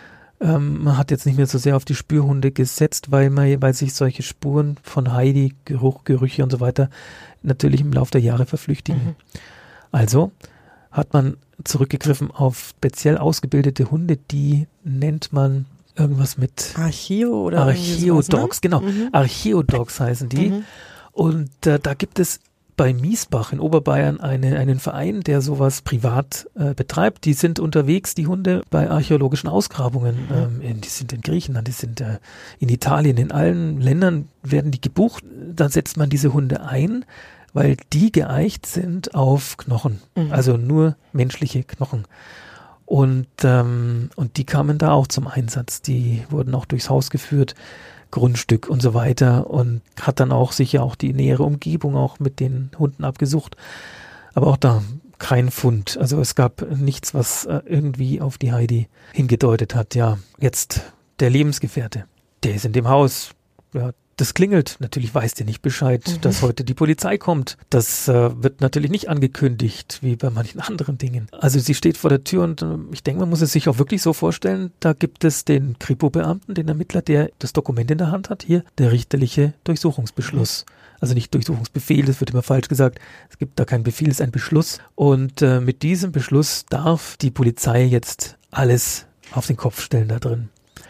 man hat jetzt nicht mehr so sehr auf die Spürhunde gesetzt, weil sich solche Spuren von Heidi, Geruch, Gerüche und so weiter natürlich im Laufe der Jahre verflüchtigen. Also hat man zurückgegriffen auf speziell ausgebildete Hunde, die nennt man irgendwas mit Archeo oder Archeo-Dogs, ne? genau. Archeo-Dogs heißen die. Und da gibt es bei Miesbach in Oberbayern einen Verein, der sowas privat betreibt. Die sind unterwegs, die Hunde, bei archäologischen Ausgrabungen. Die sind in Griechenland, die sind in Italien, in allen Ländern werden die gebucht. Dann setzt man diese Hunde ein, weil die geeicht sind auf Knochen, also nur menschliche Knochen. Und die kamen da auch zum Einsatz. Die wurden auch durchs Haus geführt, Grundstück und so weiter, und hat dann auch sicher auch die nähere Umgebung auch mit den Hunden abgesucht. Aber auch da kein Fund. Also es gab nichts, was irgendwie auf die Heidi hingedeutet hat. Ja, jetzt der Lebensgefährte, der ist in dem Haus. Ja, das klingelt. Natürlich weiß der nicht Bescheid, dass heute die Polizei kommt. Das wird natürlich nicht angekündigt, wie bei manchen anderen Dingen. Also sie steht vor der Tür und ich denke, man muss es sich auch wirklich so vorstellen, da gibt es den Kripo-Beamten, den Ermittler, der das Dokument in der Hand hat. Hier der richterliche Durchsuchungsbeschluss. Also nicht Durchsuchungsbefehl, das wird immer falsch gesagt. Es gibt da keinen Befehl, es ist ein Beschluss. Und mit diesem Beschluss darf die Polizei jetzt alles auf den Kopf stellen da drin.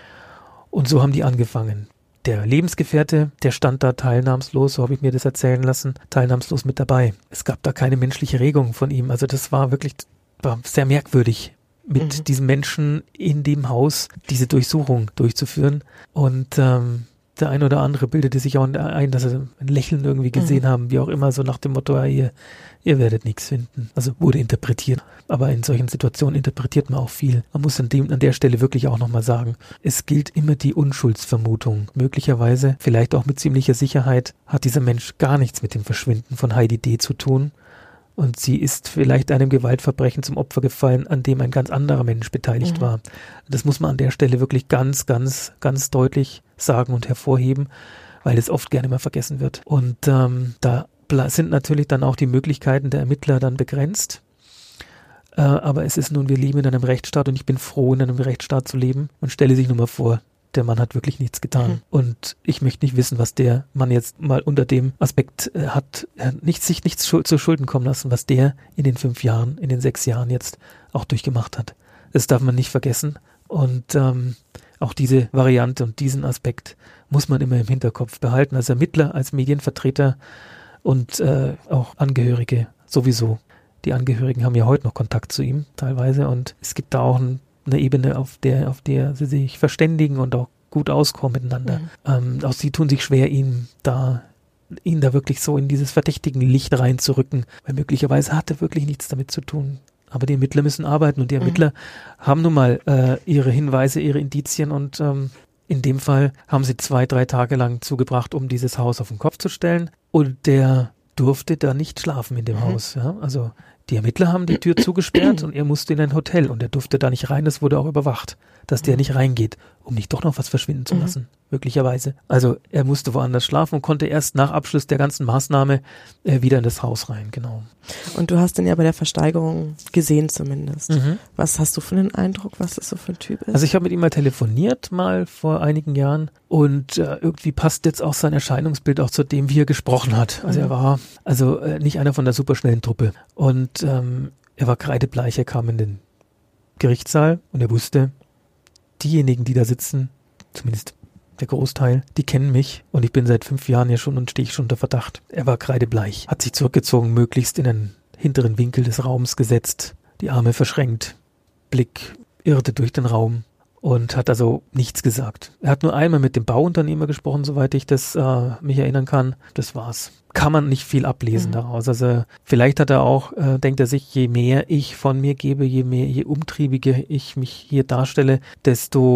Und so haben die angefangen. Der Lebensgefährte, der stand da teilnahmslos, so habe ich mir das erzählen lassen, teilnahmslos mit dabei. Es gab da keine menschliche Regung von ihm. Also das war sehr merkwürdig, mit diesem Menschen in dem Haus diese Durchsuchung durchzuführen. Und der ein oder andere bildete sich auch ein, dass sie ein Lächeln irgendwie gesehen haben, wie auch immer, so nach dem Motto, ihr werdet nichts finden. Also wurde interpretiert. Aber in solchen Situationen interpretiert man auch viel. Man muss an der Stelle wirklich auch nochmal sagen, es gilt immer die Unschuldsvermutung. Möglicherweise, vielleicht auch mit ziemlicher Sicherheit, hat dieser Mensch gar nichts mit dem Verschwinden von Heidi D. zu tun. Und sie ist vielleicht einem Gewaltverbrechen zum Opfer gefallen, an dem ein ganz anderer Mensch beteiligt war. Das muss man an der Stelle wirklich ganz, ganz, ganz deutlich sagen und hervorheben, weil es oft gerne mal vergessen wird. Und da sind natürlich dann auch die Möglichkeiten der Ermittler dann begrenzt. Aber es ist nun, wir leben in einem Rechtsstaat und ich bin froh, in einem Rechtsstaat zu leben. Und stelle sich nur mal vor, der Mann hat wirklich nichts getan. Und ich möchte nicht wissen, was der Mann jetzt mal unter dem Aspekt hat, sich nichts zu Schulden kommen lassen, was der in den 5 Jahren, in den 6 Jahren jetzt auch durchgemacht hat. Das darf man nicht vergessen. Und auch diese Variante und diesen Aspekt muss man immer im Hinterkopf behalten. Als Ermittler, als Medienvertreter und auch Angehörige sowieso. Die Angehörigen haben ja heute noch Kontakt zu ihm teilweise und es gibt da auch eine Ebene, auf der sie sich verständigen und auch gut auskommen miteinander. Auch sie tun sich schwer, ihn da wirklich so in dieses verdächtigen Licht reinzurücken, weil möglicherweise hat er wirklich nichts damit zu tun. Aber die Ermittler müssen arbeiten und die Ermittler haben nun mal ihre Hinweise, ihre Indizien und in dem Fall haben sie 2-3 Tage lang zugebracht, um dieses Haus auf den Kopf zu stellen und der durfte da nicht schlafen in dem Haus. Ja? Also die Ermittler haben die Tür zugesperrt und er musste in ein Hotel und er durfte da nicht rein, das wurde auch überwacht, dass der nicht reingeht, um nicht doch noch was verschwinden zu lassen, möglicherweise. Also er musste woanders schlafen und konnte erst nach Abschluss der ganzen Maßnahme wieder in das Haus rein, genau. Und du hast ihn ja bei der Versteigerung gesehen zumindest. Was hast du für einen Eindruck, was das so für ein Typ ist? Also ich habe mit ihm mal telefoniert, mal vor einigen Jahren und irgendwie passt jetzt auch sein Erscheinungsbild auch zu dem, wie er gesprochen hat. Also er war nicht einer von der superschnellen Truppe und er war kreidebleich, er kam in den Gerichtssaal und er wusste, diejenigen, die da sitzen, zumindest der Großteil, die kennen mich und ich bin seit 5 Jahren ja schon und stehe ich schon unter Verdacht. Er war kreidebleich, hat sich zurückgezogen, möglichst in einen hinteren Winkel des Raums gesetzt, die Arme verschränkt, Blick irrte durch den Raum und hat also nichts gesagt. Er hat nur einmal mit dem Bauunternehmer gesprochen, soweit ich das mich erinnern kann. Das war's. Kann man nicht viel ablesen daraus. Also vielleicht hat er auch, denkt er sich, je mehr ich von mir gebe, je umtriebiger ich mich hier darstelle, desto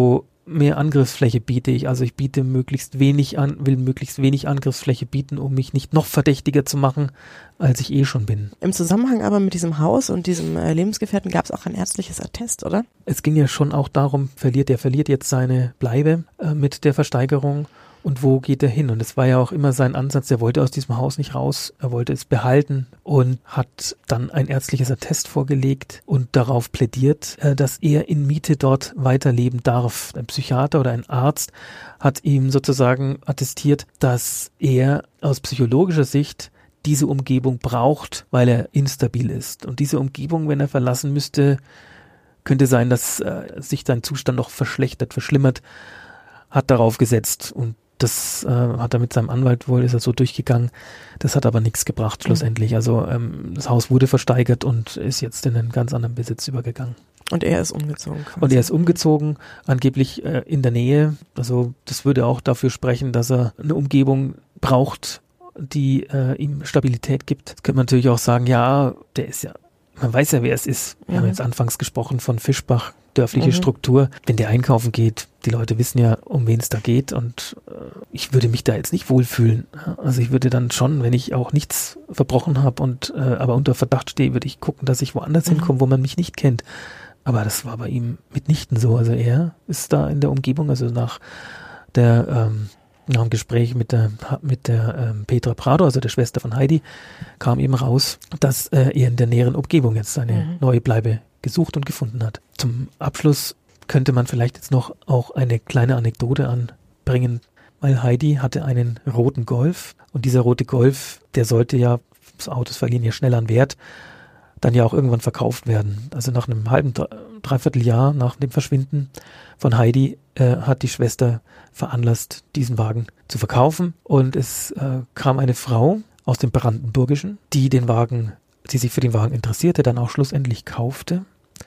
mehr Angriffsfläche biete ich. Also ich biete möglichst wenig an, will möglichst wenig Angriffsfläche bieten, um mich nicht noch verdächtiger zu machen, als ich schon bin. Im Zusammenhang aber mit diesem Haus und diesem Lebensgefährten gab es auch ein ärztliches Attest, oder? Es ging ja schon auch darum, er verliert jetzt seine Bleibe mit der Versteigerung. Und wo geht er hin? Und es war ja auch immer sein Ansatz, er wollte aus diesem Haus nicht raus, er wollte es behalten und hat dann ein ärztliches Attest vorgelegt und darauf plädiert, dass er in Miete dort weiterleben darf. Ein Psychiater oder ein Arzt hat ihm sozusagen attestiert, dass er aus psychologischer Sicht diese Umgebung braucht, weil er instabil ist. Und diese Umgebung, wenn er verlassen müsste, könnte sein, dass sich sein Zustand noch verschlimmert, hat darauf gesetzt. Und das hat er mit seinem Anwalt ist er so durchgegangen. Das hat aber nichts gebracht schlussendlich. Also das Haus wurde versteigert und ist jetzt in einen ganz anderen Besitz übergegangen. Und er ist umgezogen. Quasi. Und er ist umgezogen, angeblich in der Nähe. Also das würde auch dafür sprechen, dass er eine Umgebung braucht, die ihm Stabilität gibt. Jetzt könnte man natürlich auch sagen, ja, man weiß ja, wer es ist. Wir haben jetzt anfangs gesprochen von Fischbach, dörfliche Struktur. Wenn der einkaufen geht, die Leute wissen ja, um wen es da geht und ich würde mich da jetzt nicht wohlfühlen. Also ich würde dann schon, wenn ich auch nichts verbrochen habe und aber unter Verdacht stehe, würde ich gucken, dass ich woanders hinkomme, wo man mich nicht kennt. Aber das war bei ihm mitnichten so. Also er ist da in der Umgebung, also nach dem Gespräch mit der Petra Prado, also der Schwester von Heidi, kam eben raus, dass er in der näheren Umgebung jetzt seine neue Bleibe gesucht und gefunden hat. Zum Abschluss könnte man vielleicht jetzt noch auch eine kleine Anekdote anbringen, weil Heidi hatte einen roten Golf und dieser rote Golf, der sollte ja, Autos verlieren ja schnell an Wert, dann ja auch irgendwann verkauft werden. Also nach einem halben, dreiviertel Jahr nach dem Verschwinden von Heidi hat die Schwester veranlasst, diesen Wagen zu verkaufen und es kam eine Frau aus dem Brandenburgischen, die sich für den Wagen interessierte, dann auch schlussendlich kaufte.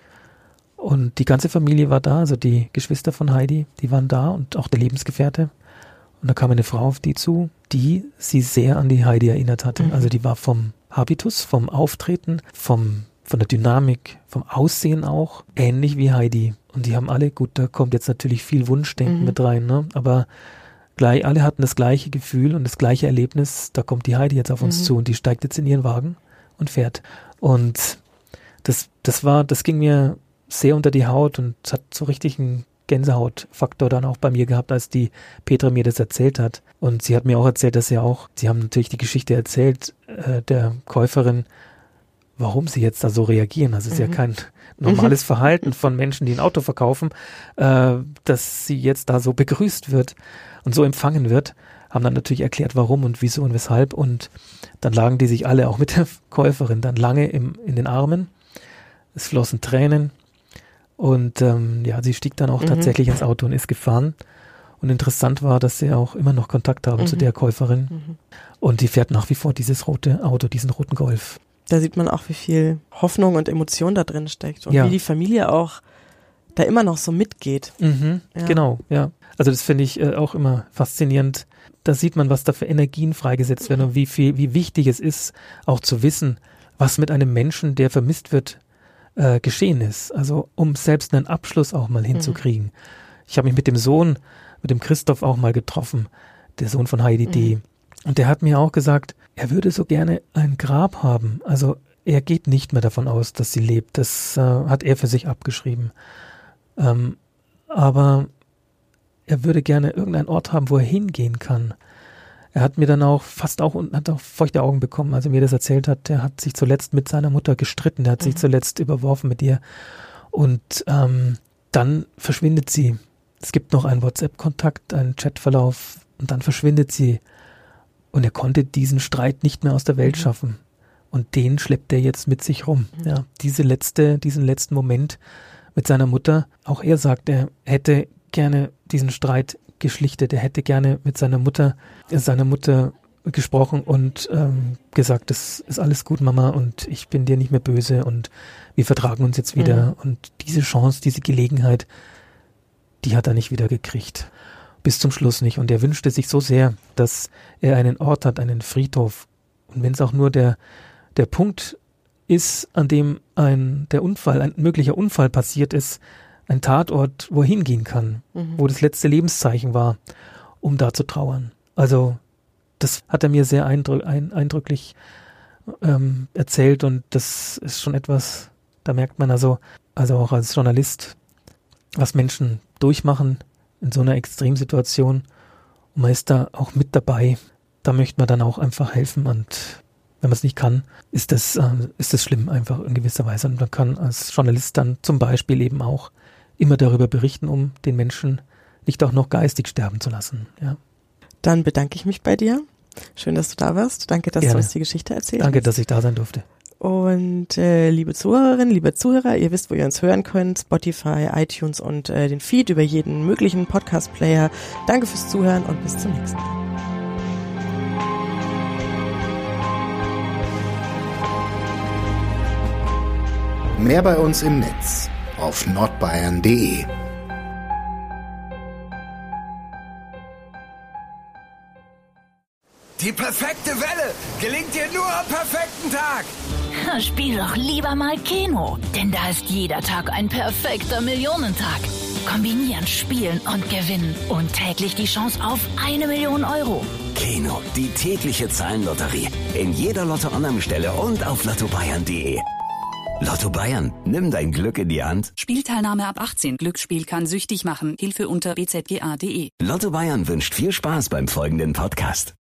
Und die ganze Familie war da, also die Geschwister von Heidi, die waren da und auch der Lebensgefährte. Und da kam eine Frau auf die zu, die sie sehr an die Heidi erinnert hatte. Also die war vom Habitus, vom Auftreten, von der Dynamik, vom Aussehen auch, ähnlich wie Heidi. Und die haben alle, gut, da kommt jetzt natürlich viel Wunschdenken mit rein, ne? Aber alle hatten das gleiche Gefühl und das gleiche Erlebnis. Da kommt die Heidi jetzt auf uns zu und die steigt jetzt in ihren Wagen und fährt. Und das ging mir sehr unter die Haut und hat so richtig einen Gänsehautfaktor dann auch bei mir gehabt, als die Petra mir das erzählt hat. Und sie hat mir auch erzählt, dass sie haben natürlich die Geschichte erzählt, der Käuferin, warum sie jetzt da so reagieren. Also es ist ja kein normales Verhalten von Menschen, die ein Auto verkaufen, dass sie jetzt da so begrüßt wird und so empfangen wird. Haben dann natürlich erklärt, warum und wieso und weshalb. Und dann lagen die sich alle, auch mit der Käuferin, dann lange in den Armen. Es flossen Tränen. Und sie stieg dann auch tatsächlich ins Auto und ist gefahren. Und interessant war, dass sie auch immer noch Kontakt haben zu der Käuferin. Und die fährt nach wie vor dieses rote Auto, diesen roten Golf. Da sieht man auch, wie viel Hoffnung und Emotion da drin steckt. Und wie die Familie auch da immer noch so mitgeht. Genau, ja. Also das finde ich auch immer faszinierend. Da sieht man, was da für Energien freigesetzt werden und wie wichtig es ist, auch zu wissen, was mit einem Menschen, der vermisst wird, geschehen ist. Also um selbst einen Abschluss auch mal hinzukriegen. Ich habe mich mit dem Christoph auch mal getroffen, der Sohn von Heidi D. Und der hat mir auch gesagt, er würde so gerne ein Grab haben. Also er geht nicht mehr davon aus, dass sie lebt. Das hat er für sich abgeschrieben. Aber er würde gerne irgendeinen Ort haben, wo er hingehen kann. Er hat mir dann auch hat auch feuchte Augen bekommen, als er mir das erzählt hat. Er hat sich zuletzt mit seiner Mutter gestritten. Er hat sich zuletzt überworfen mit ihr. Und dann verschwindet sie. Es gibt noch einen WhatsApp-Kontakt, einen Chatverlauf und dann verschwindet sie. Und er konnte diesen Streit nicht mehr aus der Welt schaffen. Und den schleppt er jetzt mit sich rum. Ja, diesen letzten Moment mit seiner Mutter. Auch er sagt, er hätte gerne diesen Streit geschlichtet. Er hätte gerne mit seiner Mutter gesprochen und gesagt, das ist alles gut, Mama, und ich bin dir nicht mehr böse und wir vertragen uns jetzt wieder. Und diese Chance, diese Gelegenheit, die hat er nicht wieder gekriegt. Bis zum Schluss nicht. Und er wünschte sich so sehr, dass er einen Ort hat, einen Friedhof. Und wenn es auch nur der Punkt ist, an dem ein möglicher Unfall passiert ist, ein Tatort, wo er hingehen kann, wo das letzte Lebenszeichen war, um da zu trauern. Also das hat er mir sehr eindrücklich erzählt und das ist schon etwas, da merkt man also auch als Journalist, was Menschen durchmachen in so einer Extremsituation und man ist da auch mit dabei. Da möchte man dann auch einfach helfen und wenn man es nicht kann, ist das schlimm einfach in gewisser Weise und man kann als Journalist dann zum Beispiel eben auch immer darüber berichten, um den Menschen nicht auch noch geistig sterben zu lassen. Ja. Dann bedanke ich mich bei dir. Schön, dass du da warst. Danke, dass du uns die Geschichte erzählt hast. Danke, dass ich da sein durfte. Und liebe Zuhörerinnen, liebe Zuhörer, ihr wisst, wo ihr uns hören könnt. Spotify, iTunes und den Feed über jeden möglichen Podcast-Player. Danke fürs Zuhören und bis zum nächsten Mal. Mehr bei uns im Netz auf nordbayern.de. Die perfekte Welle gelingt dir nur am perfekten Tag. Spiel doch lieber mal Keno, denn da ist jeder Tag ein perfekter Millionentag. Kombinieren, spielen und gewinnen und täglich die Chance auf 1 Million Euro. Keno, die tägliche Zahlenlotterie. In jeder Lotto-Annahmestelle und auf lottobayern.de. Lotto Bayern, nimm dein Glück in die Hand. Spielteilnahme ab 18. Glücksspiel kann süchtig machen. Hilfe unter bzga.de. Lotto Bayern wünscht viel Spaß beim folgenden Podcast.